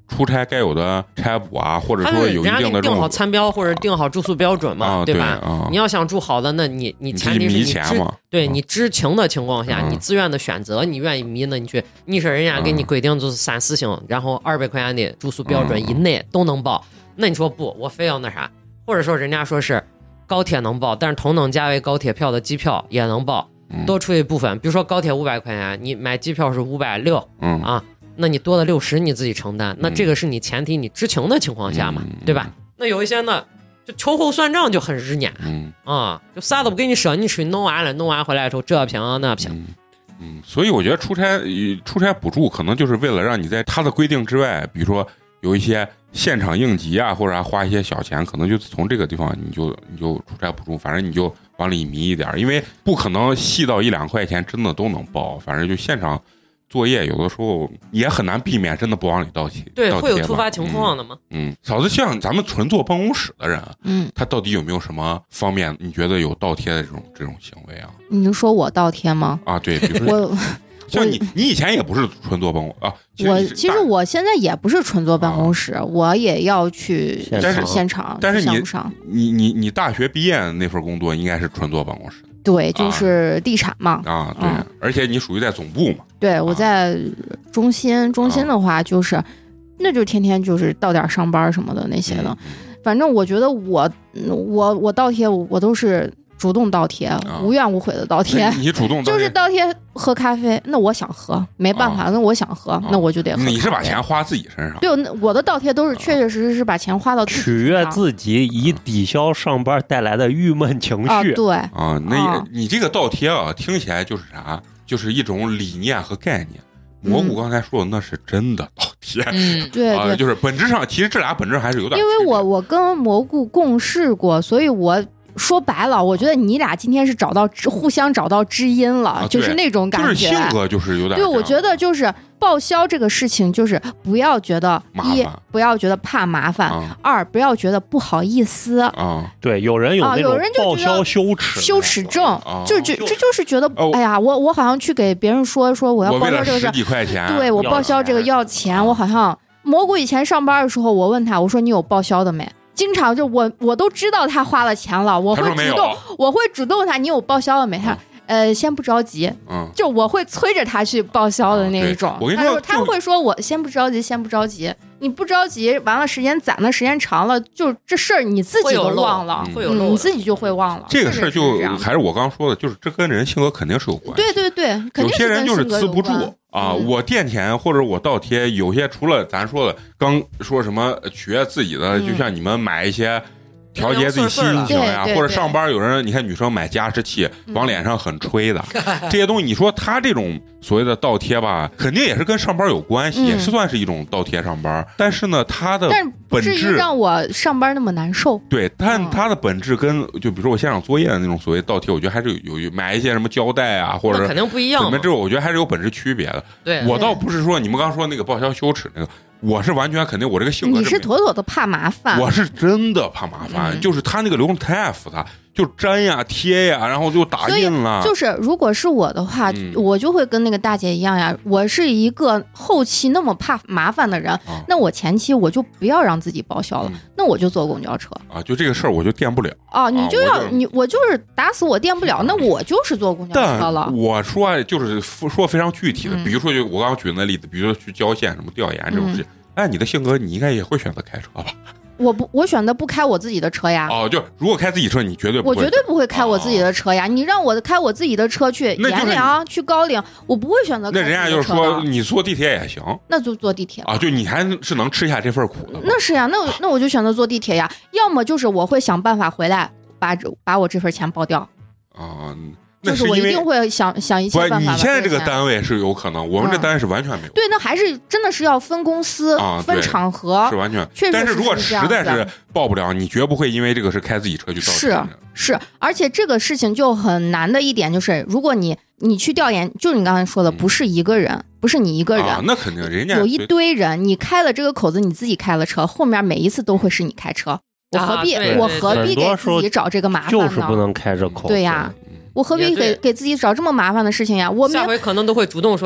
出差该有的差补啊，或者说有一定的人家定好餐标或者定好住宿标准嘛， 啊、 对吧？ 对啊、 你要想住好的，那你你前提是你知对你知情的情况下， 嗯、 你自愿的选择，你愿意迷呢，你去，你说人家给你规定就是三四星，然后二百块钱的住宿标准以内都能报，那你说不，我非要那啥，或者说人家说是高铁能报，但是同等价位高铁票的机票也能报，多出一部分，比如说高铁五百块钱，你买机票是五百六，嗯啊。那你多了六十，你自己承担。那这个是你前提你知情的情况下嘛，嗯、对吧？那有一些呢，就秋后算账就很日撵，嗯啊，就啥都不给你舍，你出去弄完了，弄完回来之后这平那平。 嗯嗯，所以我觉得出差出差补助可能就是为了让你在他的规定之外，比如说有一些现场应急啊，或者花一些小钱，可能就从这个地方你就你就出差补助，反正你就往里迷一点，因为不可能细到一两块钱真的都能报，反正就现场。作业有的时候也很难避免，真的不往里倒贴， 对，会有突发情况的嘛。 嗯，嗯嫂子，像咱们纯坐办公室的人，嗯，他到底有没有什么方面你觉得有倒贴的这种这种行为啊？ 你是说我倒贴吗？ 啊，对，比如说我，像你，你以前也不是纯坐办公啊。其我其实我现在也不是纯坐办公室，啊、我也要去现场， 但是你你你你大学毕业那份工作应该是纯坐办公室。 对，就是地产嘛。 啊，对，嗯、而且你属于在总部嘛。 对，我在中心，中心的话就是，啊、那就天天就是到点上班什么的那些的。嗯、反正我觉得我我我倒贴我都是主动倒贴，啊、无怨无悔的倒贴。 你主动就是倒贴喝咖啡，那我想喝，没办法，啊、那我想喝，啊、那我就得喝。 你是把钱花自己身上？ 对，我的倒贴都是确确实实是把钱花到自己身上， 取悦自己，以抵消上班带来的郁闷情绪。 啊，对啊，那你这个倒贴啊，听起来就是啥？就是一种理念和概念。蘑菇刚才说的那是真的倒贴， 嗯，对对， 就是本质上，其实这俩本质还是有点。 因为我我跟蘑菇共事过，所以我。说白了，我觉得你俩今天是找到互相找到知音了， 啊、 就是那种感觉。 就是性格就是有点。 对，我觉得就是报销这个事情，就是不要觉得一不要觉得怕麻烦，啊、二不要觉得不好意思啊。 对，有人有那种报销羞耻、 啊、羞耻症， 啊、 就就这就是觉得，哎呀，我我好像去给别人说说我要报销这个事， 十几块钱， 对我报销这个要钱，我好像蘑菇以前上班的时候，我问他，我说你有报销的没？经常就我我都知道他花了钱了，我会主动我会主动问他你有报销了没？他、嗯、呃先不着急，嗯，就我会催着他去报销的那一种。 啊、我跟你说， 他会说我先不着急，先不着急。你不着急，完了时间攒的时间长了，就这事儿你自己都忘了， 会有漏、嗯， 你自己就会忘了。 这个事儿就还是我刚说的，就是这跟人性格肯定是有关系。 对对对，肯定是有些人就是资不住啊， 嗯、 我垫钱或者我倒贴，有些除了咱说的刚说什么取悦自己的，嗯、就像你们买一些。调节自己心情呀，或者上班有人，你看女生买加湿器往脸上很吹的，嗯、这些东西，你说他这种所谓的倒贴吧，肯定也是跟上班有关系，嗯、也是算是一种倒贴上班。但是呢，它的本质不至于让我上班那么难受。 对，但它的本质跟就比如说我现场作业的那种所谓倒贴，我觉得还是有有买一些什么胶带啊，或者肯定不一样。 什么这种，我觉得还是有本质区别的。 对， 我倒不是说你们刚说那个报销羞耻那个。我是完全肯定，我这个性格你是妥妥的怕麻烦。 我是真的怕麻烦，嗯、就是他那个流程太复杂，就粘呀、贴呀，然后就打印了。 就是如果是我的话，嗯、我就会跟那个大姐一样呀。我是一个后期那么怕麻烦的人，啊、那我前期我就不要让自己报销了，嗯、那我就坐公交车啊。就这个事儿我就垫不了啊，你就要、啊、我你我就是打死我垫不了，那我就是坐公交车了。 我说就是说非常具体的，嗯、比如说就我刚刚举的那例子，比如说去郊县什么调研这种事情。嗯哎，你的性格，你应该也会选择开车吧？ 我不，我选择不开我自己的车呀。 哦，就如果开自己车，你绝对不会。 我绝对不会开我自己的车呀！哦、你让我开我自己的车去阎良、去高陵，我不会选择开那人家就是说，你坐地铁也行， 那就坐地铁啊！就你还是能吃下这份苦的。 那是呀，那那我就选择坐地铁呀。要么就是我会想办法回来把把我这份钱包掉啊。 就是我一定会想想一切办法。 你现在这个单位是有可能，我们这单位是完全没有。 对，那还是真的是要分公司、分场合， 是完全。 确实， 但是如果实在是报不了，你绝不会因为这个是开自己车去倒贴。 是是，而且这个事情就很难的一点就是，如果你你去调研，就是你刚才说的，不是一个人，不是你一个人， 那肯定人家有一堆人，你开了这个口子，你自己开了车，后面每一次都会是你开车，我何必我何必给自己找这个麻烦呢？ 就是不能开这口。 对呀。我何必给给自己找这么麻烦的事情呀？我下回可能都会主动说，哎，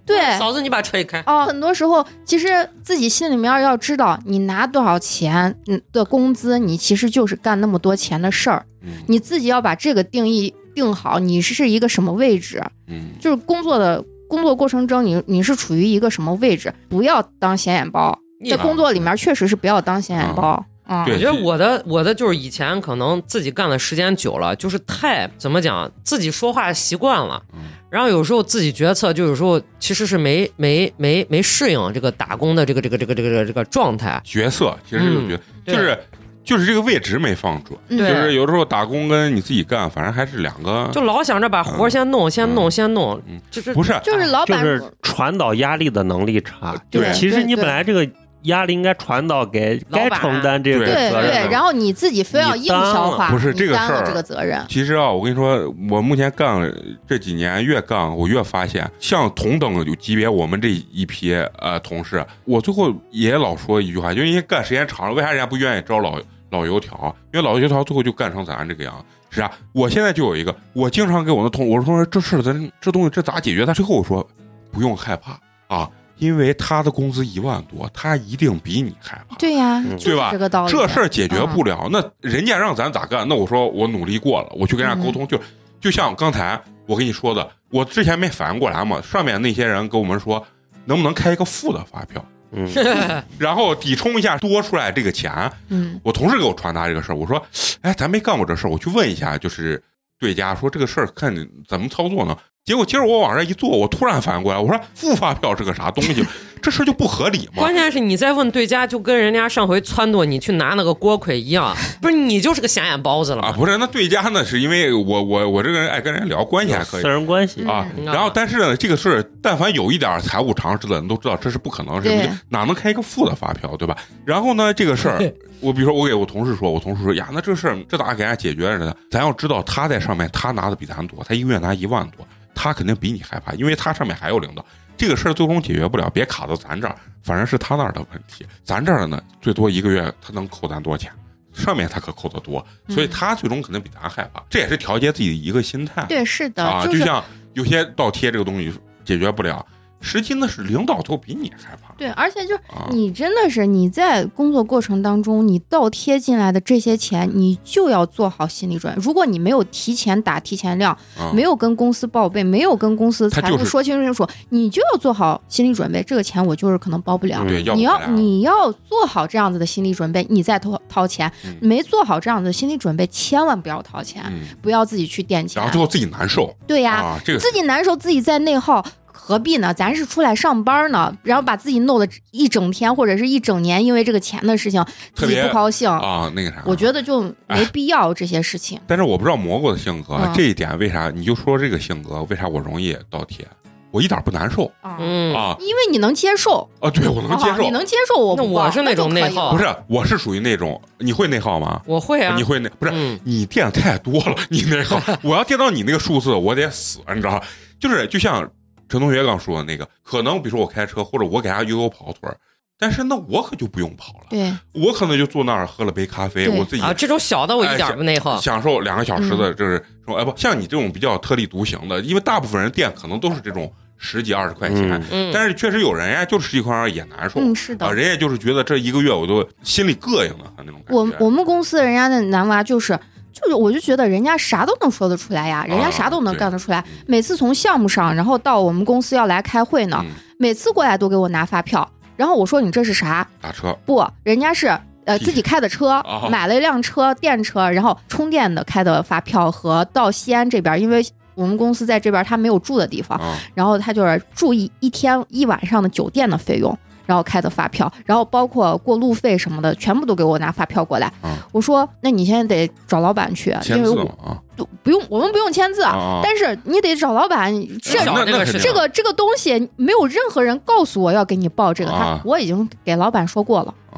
对， 嫂子你把车一开。 哦，很多时候其实自己心里面要知道，你拿多少钱的工资，你其实就是干那么多钱的事儿。 嗯， 你自己要把这个定义定好，你是一个什么位置？ 嗯， 就是工作的工作过程中，你你是处于一个什么位置？不要当显眼包，在工作里面确实是不要当显眼包。啊， 对我觉得我的我的就是以前可能自己干的时间久了，就是太怎么讲，自己说话习惯了，然后有时候自己决策，就有时候其实是没没没没适应这个打工的这个这个这个这个这个状态角色，其实就觉得、嗯、就是就是这个位置没放准，就是有的时候打工跟你自己干，反正还是两个， 就老想着把活先弄、嗯、先弄先弄， 嗯， 就是不是就是老板就是传导压力的能力差。 对， 其实你本来这个压力应该传导给该承担这个责任， 对对，然后你自己非要硬消化， 不是这个事儿， 这个责任。 其实啊，我跟你说，我目前干这几年越干，我越发现，像同等有级别我们这一批呃同事，我最后也老说一句话，就因为干时间长了，为啥人家不愿意招老老油条？因为老油条最后就干成咱这个样。是啊，我现在就有一个，我经常给我的同我说这事咱这东西这咋解决？他最后我说不用害怕啊。因为他的工资一万多，他一定比你害怕。 对呀、 嗯，对吧？ 这个道理。 这事儿解决不了、嗯，那人家让咱咋干？那我说我努力过了，我去跟人家沟通，嗯、就就像刚才我跟你说的，我之前没反应过来嘛。上面那些人跟我们说，能不能开一个负的发票？嗯，然后抵充一下多出来这个钱。嗯，我同事给我传达这个事儿，我说，哎，咱没干过这事儿，我去问一下，就是对家说这个事儿看你怎么操作呢？结果今儿我往这一坐，我突然反应过来，我说负发票是个啥东西？这事就不合理嘛。 关键是你再问对家，就跟人家上回撺掇你去拿那个锅盔一样，不是你就是个显眼包子了啊？不是，那对家呢，是因为我我我这个人爱跟人聊关系还可以， 私人关系啊。嗯、然后但是呢，这个事但凡有一点财务常识的人都知道，这是不可能，是哪能开一个负的发票，对吧？然后呢，这个事儿，我比如说我给我同事说，我同事说呀，那这事儿这咋给人家解决呢？咱要知道他在上面他拿的比咱多，他一个月拿一万多。他肯定比你害怕，因为他上面还有领导。这个事儿最终解决不了，别卡到咱这儿，反正是他那儿的问题。咱这儿呢，最多一个月他能扣咱多少钱？上面他可扣得多，所以他最终肯定比咱害怕。嗯、这也是调节自己的一个心态。 对，是的， 啊， 就是、 就像有些倒贴这个东西解决不了。实际那是领导都比你害怕。 对，而且就你真的是你在工作过程当中，你倒贴进来的这些钱，你就要做好心理准备。如果你没有提前打提前量，嗯、没有跟公司报备，没有跟公司财务说清楚清楚，你就要做好心理准备。这个钱我就是可能包不了。 对， 你要你要做好这样子的心理准备，你再掏掏钱。嗯、没做好这样子的心理准备，千万不要掏钱，嗯、不要自己去垫钱， 然后最后自己难受。 对呀、 啊，这个自己难受，自己在内耗。何必呢？咱是出来上班呢，然后把自己弄得一整天或者是一整年，因为这个钱的事情自己不高兴啊，那个啥， 我觉得就没必要这些事情。 但是我不知道蘑菇的性格、嗯、这一点为啥？你就说这个性格为啥我容易倒贴？我一点不难受嗯啊，因为你能接受啊，对我能接受， 啊、你能接受我不。 那我是那种内耗， 不是，我是属于那种你会内耗吗？ 我会啊， 你会内不是、嗯、你垫太多了，你内耗。我要垫到你那个数字，我得死，你知道？就是就像。陈同学刚说的那个，可能比如说我开车或者我给他悠悠跑腿儿，但是那我可就不用跑了， 对， 我可能就坐那儿喝了杯咖啡，我自己啊这种小的我一点不内耗、 哎，享受两个小时的，就是说、嗯、哎不像你这种比较特立独行的，因为大部分人店可能都是这种十几二十块钱， 嗯、 但是确实有人呀，就是十几块钱也难受， 嗯是的， 啊，人家就是觉得这一个月我都心里膈应的那种感觉。 我我们公司人家的男娃就是。就是我就觉得人家啥都能说得出来呀，人家啥都能干得出来。啊、每次从项目上，然后到我们公司要来开会呢，嗯、每次过来都给我拿发票。然后我说你这是啥？ 打车？ 不，人家是呃自己开的车，啊、买了一辆车电车，然后充电的开的发票和到西安这边，因为我们公司在这边他没有住的地方，啊、然后他就是住一一天一晚上的酒店的费用。然后开的发票，然后包括过路费什么的，全部都给我拿发票过来。嗯、我说，那你现在得找老板去，因为我不用，我们不用签字，啊、但是你得找老板。这这个这个东西没有任何人告诉我要给你报这个， 啊、 他我已经给老板说过了。 啊，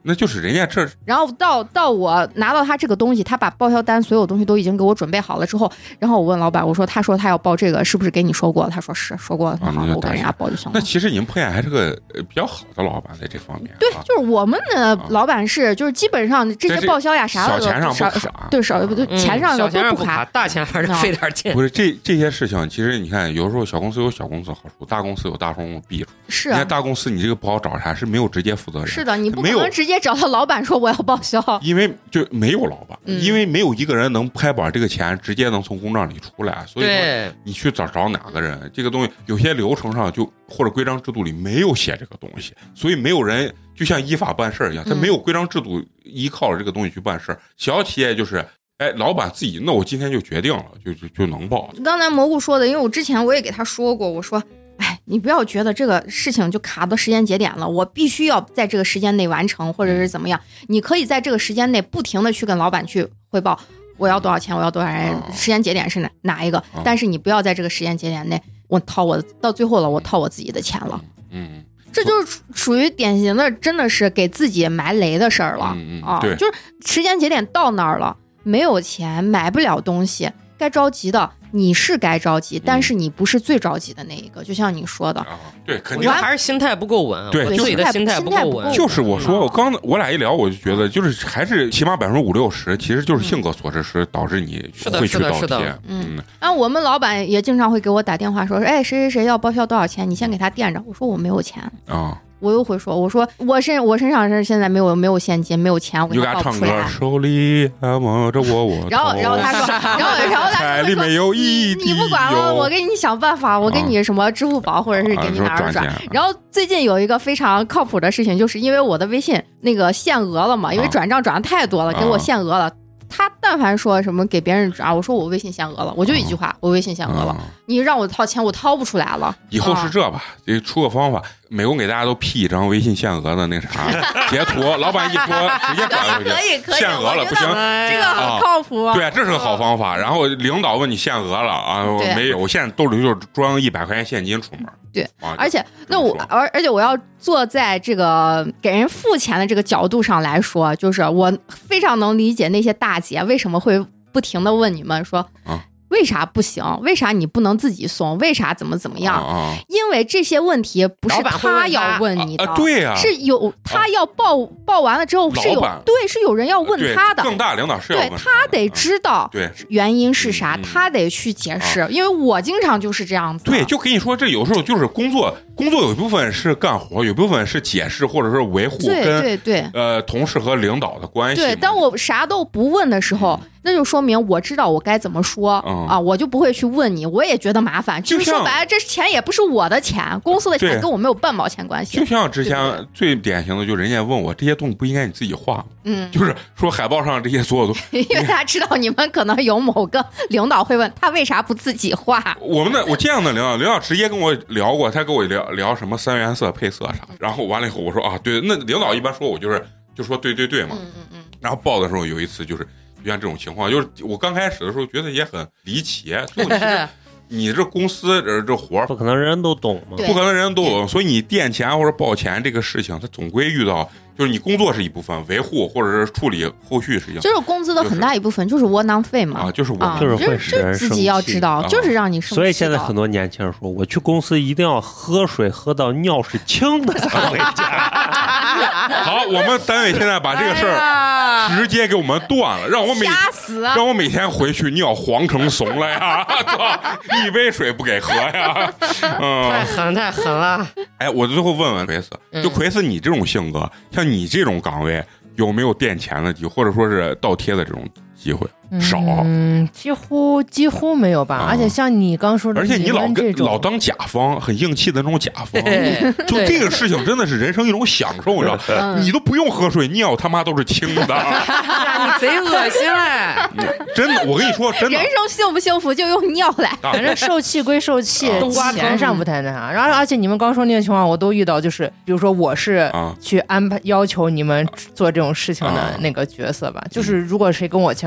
那就是人家这， 然后到到我拿到他这个东西，他把报销单所有东西都已经给我准备好了之后，然后我问老板，我说他说他要报这个，是不是给你说过？他说是说过，那好了，我给人家报就行了。 那其实你们碰见还是个比较好的老板在这方面。 对，就是我们的老板是，就是基本上这些报销呀啥的， 小钱上不卡，对少不对，钱上都不卡，大钱还是费点劲。 不是这这些事情，其实你看，有时候小公司有小公司好处，大公司有大公司弊处。 是， 你看大公司你这个不好找茬，是没有直接负责人。 是的，你不可能直接找到老板说我要报销， 因为就没有老板， 嗯、 因为没有一个人能拍板这个钱直接能从公账里出来，所以说你去找找哪个人，这个东西有些流程上就或者规章制度里没有写这个东西，所以没有人就像依法办事一样，他没有规章制度依靠着这个东西去办事。小企业就是。哎，老板自己，那我今天就决定了，就就就能报。 刚才蘑菇说的，因为我之前我也给他说过，我说，哎，你不要觉得这个事情就卡到时间节点了，我必须要在这个时间内完成，或者是怎么样。你可以在这个时间内不停的去跟老板去汇报，我要多少钱，我要多少人，时间节点是哪哪一个，但是你不要在这个时间节点内，我掏我到最后了，我掏我自己的钱了。 嗯。 这就是属于典型的，真的是给自己埋雷的事儿了、 嗯、 啊！ 对， 就是时间节点到那儿了。没有钱买不了东西，该着急的你是该着急，但是你不是最着急的那一个，就像你说的， 啊、对，肯定还是心态不够稳， 对， 自己的心态不够稳。 就是我说，我刚我俩一聊，我就觉得，就是还是起码百分之五六十，其实就是性格所致使导致你会去倒贴。 嗯，然后我们老板也经常会给我打电话说，哎，谁谁谁要报销多少钱，你先给他垫着。我说我没有钱啊。 我又会说，我说我身我身上是现在没有没有现金，没有钱，我给他报不出来。 手里还摸着我我。 然后然后他说，然后然后他说，没有一你不管了，我给你想办法，我给你什么支付宝或者是给你哪儿转。然后最近有一个非常靠谱的事情，就是因为我的微信那个限额了嘛，因为转账转的太多了，给我限额了。他但凡说什么给别人转，我说我微信限额了，我就一句话，我微信限额了，你让我掏钱，我掏不出来了。 以后是这吧，得出个方法，美工给大家都 P 一张微信限额的那啥截图，老板一说直接转过去， 可以可以， 限额了不行， 这个很靠谱。 对，这是个好方法。然后领导问你限额了啊，没有，我现在兜里就装一百块钱现金出门。 对，而且那我而而且我要坐在这个给人付钱的这个角度上来说，就是我非常能理解那些大姐为什么会不停的问你们说， 啊、 为啥不行？为啥你不能自己送？为啥怎么怎么样？ 啊、 因为这些问题不是他要问你的， 啊啊、对呀、啊， 是有他要报、啊、报完了之后是有对是有人要问他的， 更大领导是要问对他得知道对原因是啥，嗯、他得去解释、啊。因为我经常就是这样子。 对，就跟你说，这有时候就是工作。工作有一部分是干活，有一部分是解释或者是维护跟对对对呃同事和领导的关系。 对，当我啥都不问的时候，嗯、那就说明我知道我该怎么说、 嗯、 啊，我就不会去问你，我也觉得麻烦。就是说白了，这钱也不是我的钱，公司的钱跟我没有半毛钱关系。 就像之前最典型的，就人家问我这些东西不应该你自己画吗？ 嗯， 就是说海报上这些所有都， 因为他知道你们可能有某个领导会问他为啥不自己画。 我们的我见的领导，领导直接跟我聊过，他跟我聊聊什么三元。颜色配色啥，然后完了以后我说啊，对，那领导一般说我就是就说对对对嘛， 嗯嗯嗯， 然后报的时候有一次就是就像这种情况，就是我刚开始的时候觉得也很离奇，最后其实你这公司这这活儿不可能人人都懂嘛， 不可能人人都懂，所以你垫钱或者报钱这个事情，它总归遇到。就是你工作是一部分，维护或者是处理后续事情， 就是工资的很大一部分就是窝囊费嘛。 啊，就是我、 啊、 就是会使人生气， 自己要知道， 啊、 就是让你生气。 所以现在很多年轻人说，我去公司一定要喝水喝到尿是清的才回家。 好，我们单位现在把这个事儿直接给我们断了，让我每让我每天回去尿黄成怂了呀！一杯水不给喝呀！嗯， 太狠太狠了。 哎，我最后问问奎斯，就奎斯你这种性格，像你这种岗位有没有垫钱的机会，或者说是倒贴的这种机会？少， 嗯，几乎几乎没有吧。 啊、 而且像你刚说的， 而且你老跟老当甲方，很硬气的那种甲方，就这个事情真的是人生一种享受，你知道？嗯、你都不用喝水，尿他妈都是清的， 你贼恶心哎！ 真的，我跟你说，真的， 人生幸不幸福就用尿来。 啊、反正受气归受气，啊、钱上不太那啥。然后，而且你们刚说那个情况，我都遇到，就是比如说我是去安排要求你们做这种事情的那个角色吧，啊、就是如果谁跟我签合同。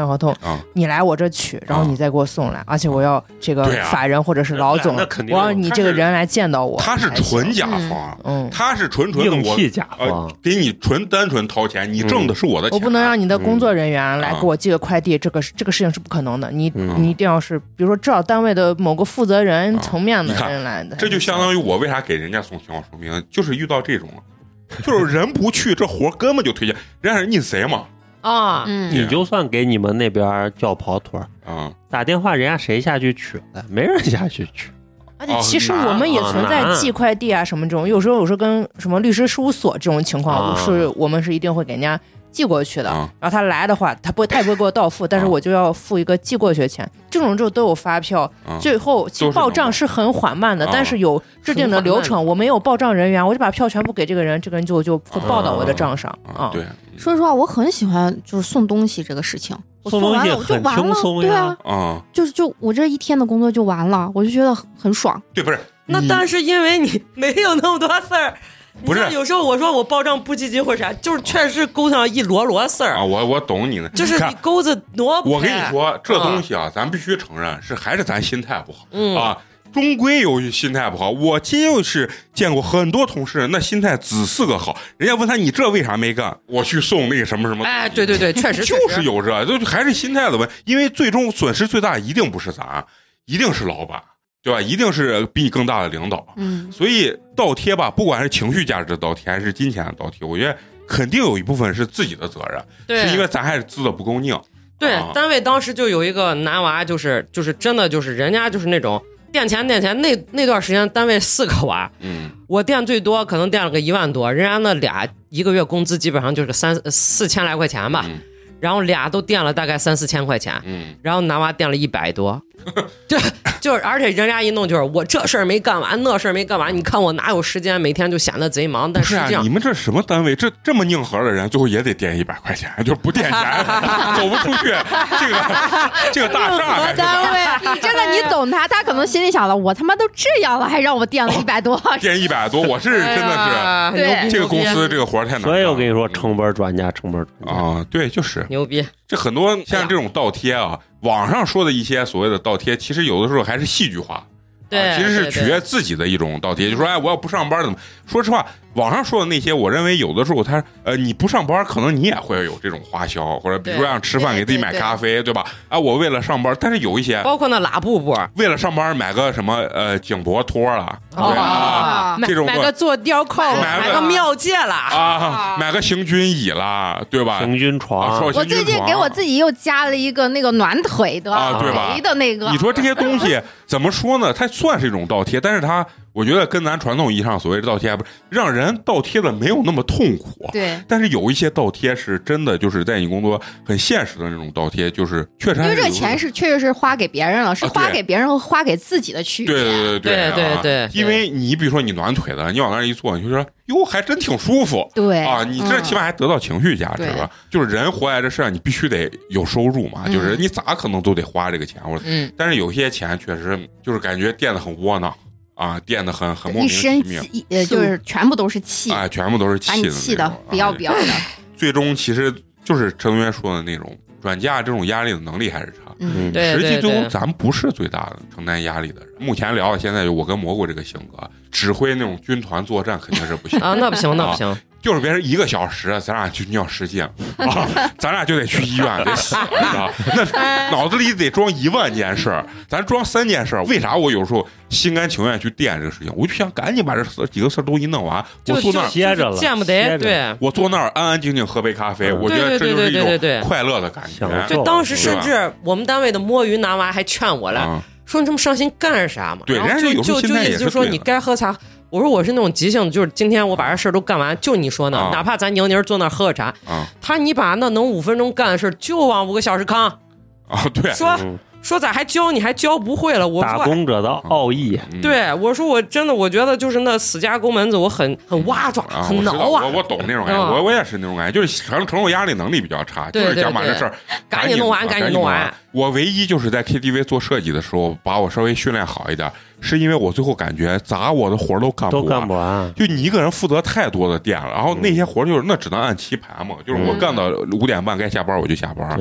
啊， 你来我这取，然后你再给我送来，而且我要这个法人或者是老总，我要你这个人来见到我。 他是纯甲方，嗯，他是纯纯的硬气甲方， 给你纯单纯掏钱，你挣的是我的钱。 我不能让你的工作人员来给我寄个快递，这个这个事情是不可能的。你你一定要是，比如说至少单位的某个负责人层面的人来的。 这就相当于我为啥给人家送情况说明，就是遇到这种，就是人不去，这活根本就推荐，人家是你谁嘛。 啊， 你就算给你们那边叫跑腿啊， 打电话人家谁下去取的？没人下去取。 而且其实我们也存在寄快递啊什么这种，有时候有时候跟什么律师事务所这种情况，是我们是一定会给人家寄过去的。然后他来的话，他不他也不会给我到付，但是我就要付一个寄过去的钱。这种就都有发票，最后报账是很缓慢的，但是有制定的流程。我没有报账人员，我就把票全部给这个人，这个人就就会报到我的账上啊。 对， 说实话，我很喜欢就是送东西这个事情。我送完了我就完了，对啊， 啊， 就是就我这一天的工作就完了，我就觉得很爽。 对，不是那但是因为你没有那么多事儿。不是，有时候我说我报账不积极或者啥，就是确实勾上一摞摞事儿啊。我我懂你呢， 就是你钩子挪不开。 我跟你说，这东西啊，嗯、咱必须承认是还是咱心态不好、嗯、啊，终归有心态不好。我就是见过很多同事，那心态只是个好，人家问他你这为啥没干，我去送那个什么什么。 哎，对对对，确实就是有这，就还是心态的问题。因为最终损失最大一定不是咱，一定是老板。对吧？一定是比你更大的领导， 嗯， 所以倒贴吧，不管是情绪价值的倒贴还是金钱的倒贴，我觉得肯定有一部分是自己的责任， 对， 是因为咱还是资的不够硬。 对、 啊， 单位当时就有一个男娃，就是就是真的就是人家就是那种垫钱垫钱，那那段时间单位四个娃， 嗯， 我垫最多可能垫了个一万多，人家那俩一个月工资基本上就是个三四千来块钱吧。 嗯， 然后俩都垫了大概三四千块钱， 嗯， 然后男娃垫了一百多，就就是而且人家一弄就是我这事儿没干完，那事儿没干完，你看我哪有时间，每天就显得贼忙。但实际上、 啊、你们这什么单位，这这么硬核的人，最后也得垫一百块钱，就是不垫钱走不出去。这个这个大厦单位，真的你懂他，他可能心里想了，我他妈都这样了，还让我垫了一百多， 哦、垫一百多，我是真的是、 哎、 对这个公司这个活太难了。 所以我跟你说，成本转嫁，成本转嫁啊，对，就是牛逼。 这很多像这种倒贴啊，网上说的一些所谓的倒贴，其实有的时候还是戏剧化。 对、 啊，其实是取悦自己的一种倒贴，就说哎，我要不上班怎么？说实话，网上说的那些，我认为有的时候他呃，你不上班，可能你也会有这种花销，或者比如说让吃饭给自己买咖啡， 对, 对, 对, 对吧？啊，我为了上班，但是有一些包括那拉布布， 为了上班买个什么呃颈脖托了， 哦、 对啊，这种买个坐貂靠， 买个庙戒了啊，买个行军椅了，对吧？ 行军床， 啊、 我最近给我自己又加了一个那个暖腿的啊，对吧？ 的那个， 你说这些东西怎么说呢？它算是一种倒贴。但是他，我觉得跟咱传统意义上所谓的倒贴，不是让人倒贴的没有那么痛苦。 对。 但是有一些倒贴是真的，就是在你工作很现实的那种倒贴，就是确实。 因为这个钱是确实是花给别人了，是花给别人和花给自己的区别。 对对对对对对。 因为你比如说你暖腿的，你往那儿一坐，你就说哟，还真挺舒服。 对。 啊，你这起码还得到情绪价值了。就是人活在这世上，你必须得有收入嘛，就是你咋可能都得花这个钱。 嗯。 但是有些钱确实就是感觉垫得很窝囊。啊，垫的很很莫名其妙， 呃，就是全部都是气， 啊，全部都是气的，把你气的不要不要的。 最终其实就是陈同学说的那种转嫁这种压力的能力还是差。 嗯， 对。 实际最终咱们不是最大的承担压力的人。目前聊到现在，就我跟蘑菇这个性格，指挥那种军团作战肯定是不行啊，那不行，那不行。 啊就是别人一个小时，咱俩就尿失禁啊，咱俩就得去医院得死，你知道？那脑子里得装一万件事儿，咱装三件事儿。为啥我有时候心甘情愿去垫这个事情？我就想赶紧把这几个事儿都一弄完，我坐那儿歇着了， 见不得。对， 我坐那儿安安静静喝杯咖啡，我觉得这就是一种快乐的感觉。 就当时甚至我们单位的摸鱼男娃还劝我了， 嗯、 说你这么上心干啥嘛？ 对， 然后就就就意思就是说你该喝茶。我说我是那种急性，就是今天我把这事儿都干完，就你说呢， 啊、 哪怕咱宁宁坐那儿喝个茶， 啊、 他你把那能五分钟干的事就往五个小时扛啊，对， 说、 嗯、 说咋还教你还教不会了？我打工者的奥义， 嗯、 对我说我真的我觉得就是那死家抠门子，我很很挖爪， 啊、 很挠啊。我我懂那种感觉， 嗯、 我我也是那种感觉，就是承承受压力能力比较差， 对对对就是想把这事儿赶紧弄完， 赶紧弄完。 我唯一就是在 K T V 做设计的时候，把我稍微训练好一点。是因为我最后感觉咋我的活都干不完， 都干不完， 就你一个人负责太多的店了，然后那些活就是那只能按期排嘛，就是我干到五点半该下班我就下班，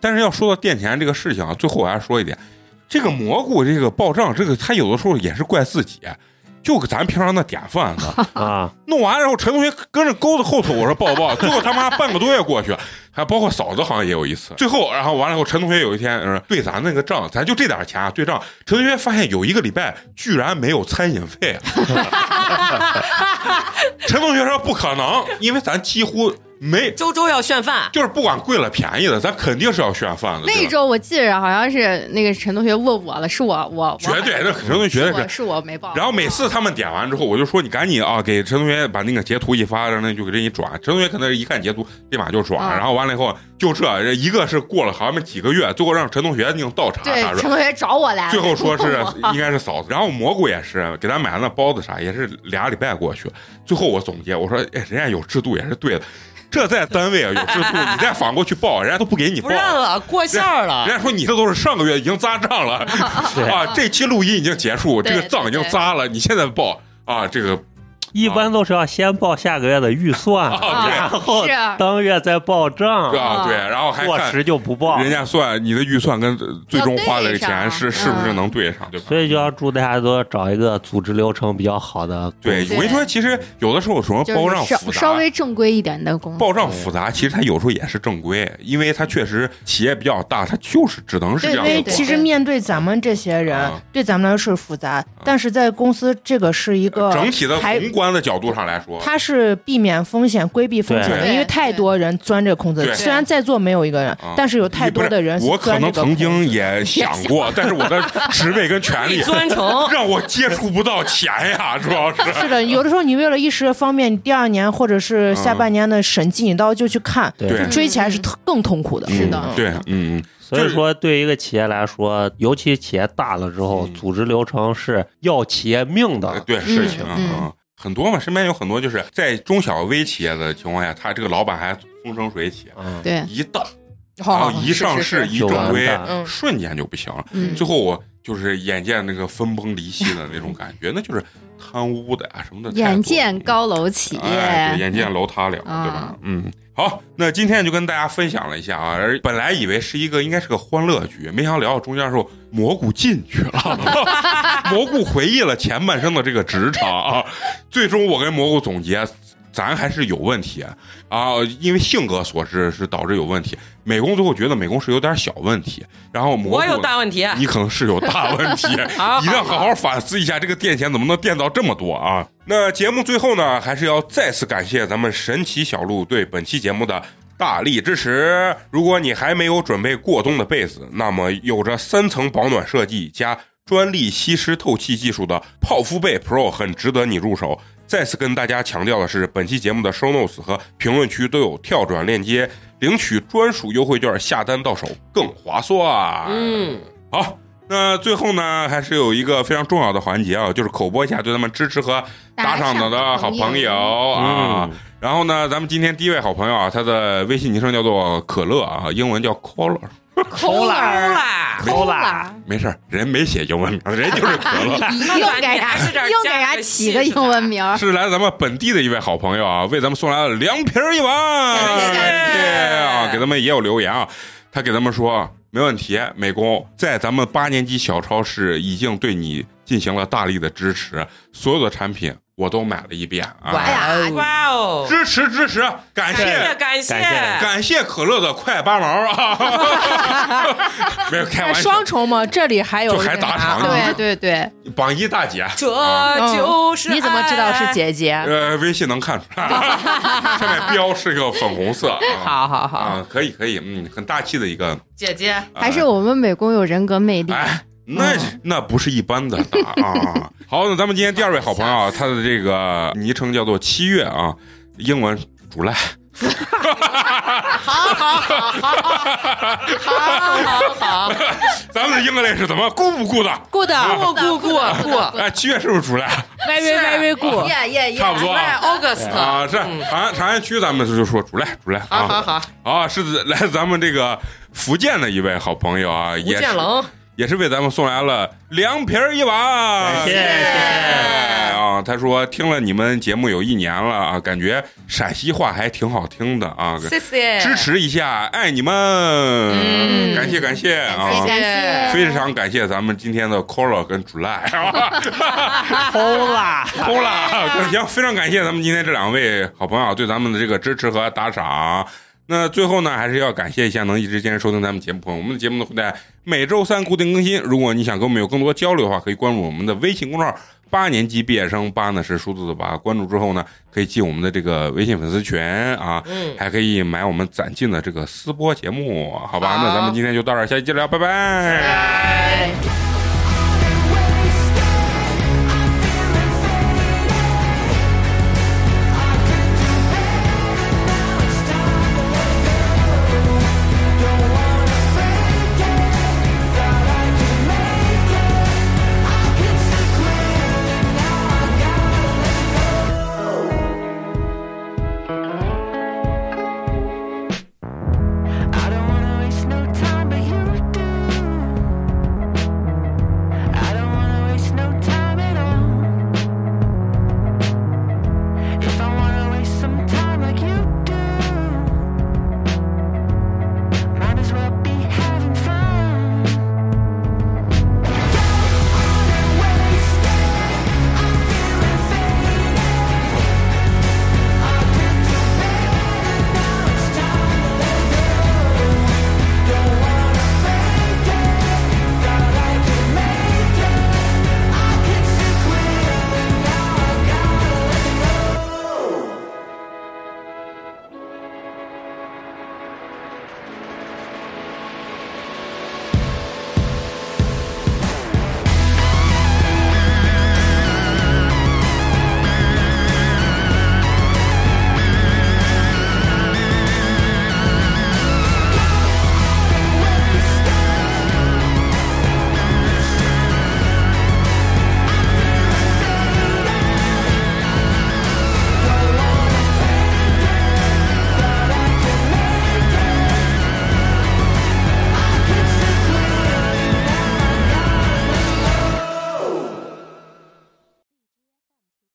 但是要说到垫钱这个事情啊，最后我还说一点，这个蘑菇这个报账，这个他有的时候也是怪自己。就咱平常那典范子啊，弄完然后陈同学跟着钩子后头，我说报报，最后他妈半个多月过去，还包括嫂子好像也有一次。最后然后完了以后，陈同学有一天呃对咱那个账，咱就这点钱啊对账，陈同学发现有一个礼拜居然没有餐饮费，陈同学说不可能，因为咱几乎没周周要炫饭， 就是不管贵了便宜的，咱肯定是要炫饭的。 那一周我记着好像是那个陈同学问我了，是我我绝对，那陈同学绝对是是我没报。 然后每次他们点完之后，我就说你赶紧啊，给陈同学把那个截图一发，让他就给这一转。陈同学可能一看截图，立马就转。嗯、然后完了以后，就这一个是过了好像几个月，最后让陈同学硬倒查。 对，陈同学找我来了。 最后说是应该是嫂子。然后蘑菇也是给咱买那包子啥，也是俩礼拜过去。最后我总结，我说哎，人家有制度也是对的。这在单位啊有制度，你再反过去报，人家都不给你报， 不认了，过线了。 人家说你这都是上个月已经砸账了啊，这期录音已经结束，这个账已经砸了，你现在报啊，这个。 一般都是要先报下个月的预算， 啊、 然后当月再报账啊，对，然后还过时就不报， 人家算你的预算跟最终花的钱是是不是能对上，对吧？ 所以就要祝大家都找一个组织流程比较好的。 对，我跟你说，其实有的时候什么报账复杂， 稍微正规一点的公司， 报账复杂，其实它有时候也是正规，因为它确实企业比较大，它就是只能是这样的。 对，其实面对咱们这些人，啊、对咱们来说是复杂，但是在公司这个是一个整体的宏观的角度上来。 它是避免风险、规避风险的，因为太多人钻这个空子。虽然在座没有一个人，但是有太多的人。 我可能曾经也想过，但是我的职位跟权力钻成让我接触不到钱呀，主要是。 是的，有的时候你为了一时方便，你第二年或者是下半年的审计，你到就去看，就追起来是更痛苦的。 是的， 对，嗯。 所以说，对于一个企业来说，尤其企业大了之后，组织流程是要企业命的对事情啊。很多嘛，身边有很多就是在中小微企业的情况下，他这个老板还风生水起， 对， 一大，然后一上市一正规，瞬间就不行了。最后我就是眼见那个分崩离析的那种感觉，那就是贪污的啊什么的。 眼见高楼起， 哎，眼见楼塌了，对吧？嗯。好，那今天就跟大家分享了一下啊，而本来以为是一个应该是个欢乐剧，没想到聊到中间的时候，蘑菇进去了，蘑菇回忆了前半生的这个职场啊，最终我跟蘑菇总结，咱还是有问题啊，因为性格所致是导致有问题。美工最后觉得美工是有点小问题，然后蘑菇我有大问题， 你可能是有大问题，一定要好好反思一下这个垫钱怎么能垫到这么多啊！那节目最后呢，还是要再次感谢咱们神奇小鹿对本期节目的大力支持。如果你还没有准备过冬的被子，那么有着三层保暖设计加专利吸湿透气技术的泡芙被 Pro 很值得你入手。再次跟大家强调的是，本期节目的 show notes 和评论区都有跳转链接，领取专属优惠券，下单到手更划算。 嗯， 好，那最后呢，还是有一个非常重要的环节啊，就是口播一下对他们支持和打赏的的好朋友啊。嗯、然后呢，咱们今天第一位好朋友啊，他的微信昵称叫做可乐啊，英文叫 Cola。 抠啦抠啦， 没事，人没写英文名，人就是可乐。 又给他又给他起个英文名， 是来咱们本地的一位好朋友啊，为咱们送来了凉皮一碗，谢谢啊！给咱们也有留言啊，他给咱们说没问题，美工在咱们八年级小超市已经对你进行了大力的支持，所有的产品我都买了一遍啊！ 哇呀，哇哦！ 支持支持，感谢感谢感谢可乐的快八毛啊！没有开玩笑， 双重嘛，这里还有就还打赏， 对对对， 榜一大姐， 这就是你怎么知道是姐姐？ 呃，微信能看出来，上面标是个粉红色。 好好好， 啊，可以可以，嗯，很大气的一个姐姐， 还是我们美工有人格魅力。 哎那那不是一般的大啊！好，那咱们今天第二位好朋友啊，他的这个昵称叫做七月啊，英文主赖。 好好好好好好好， 咱们的英格类是怎么顾不顾的？ 顾的， 顾顾顾顾。 哎，七月是不是主赖 ？Very very good， 耶耶耶， 差不多。 August 啊，是长安长安区，咱们就说主赖主赖啊。 好好好， 啊，是来自咱们这个福建的一位好朋友啊， 福建冷。 也是为咱们送来了凉皮儿一碗， 谢谢谢谢啊！他说听了你们节目有一年了啊，感觉陕西话还挺好听的啊， 谢谢， 支持一下，爱你们，嗯、感谢感谢啊， 感谢， 非常感谢咱们今天的 Cola 跟 July， 偷啦偷啦，行，非常感谢咱们今天这两位好朋友对咱们的这个支持和打赏。那最后呢，还是要感谢一下能一直坚持收听咱们节目朋友。我们的节目呢会在每周三固定更新。如果你想跟我们有更多交流的话，可以关注我们的微信公众号“八年级毕业生”，八呢是数字的八。关注之后呢，可以进我们的这个微信粉丝群啊，嗯，还可以买我们攒进的这个私播节目，好吧？好，那咱们今天就到这儿，下期见聊，拜拜。拜拜。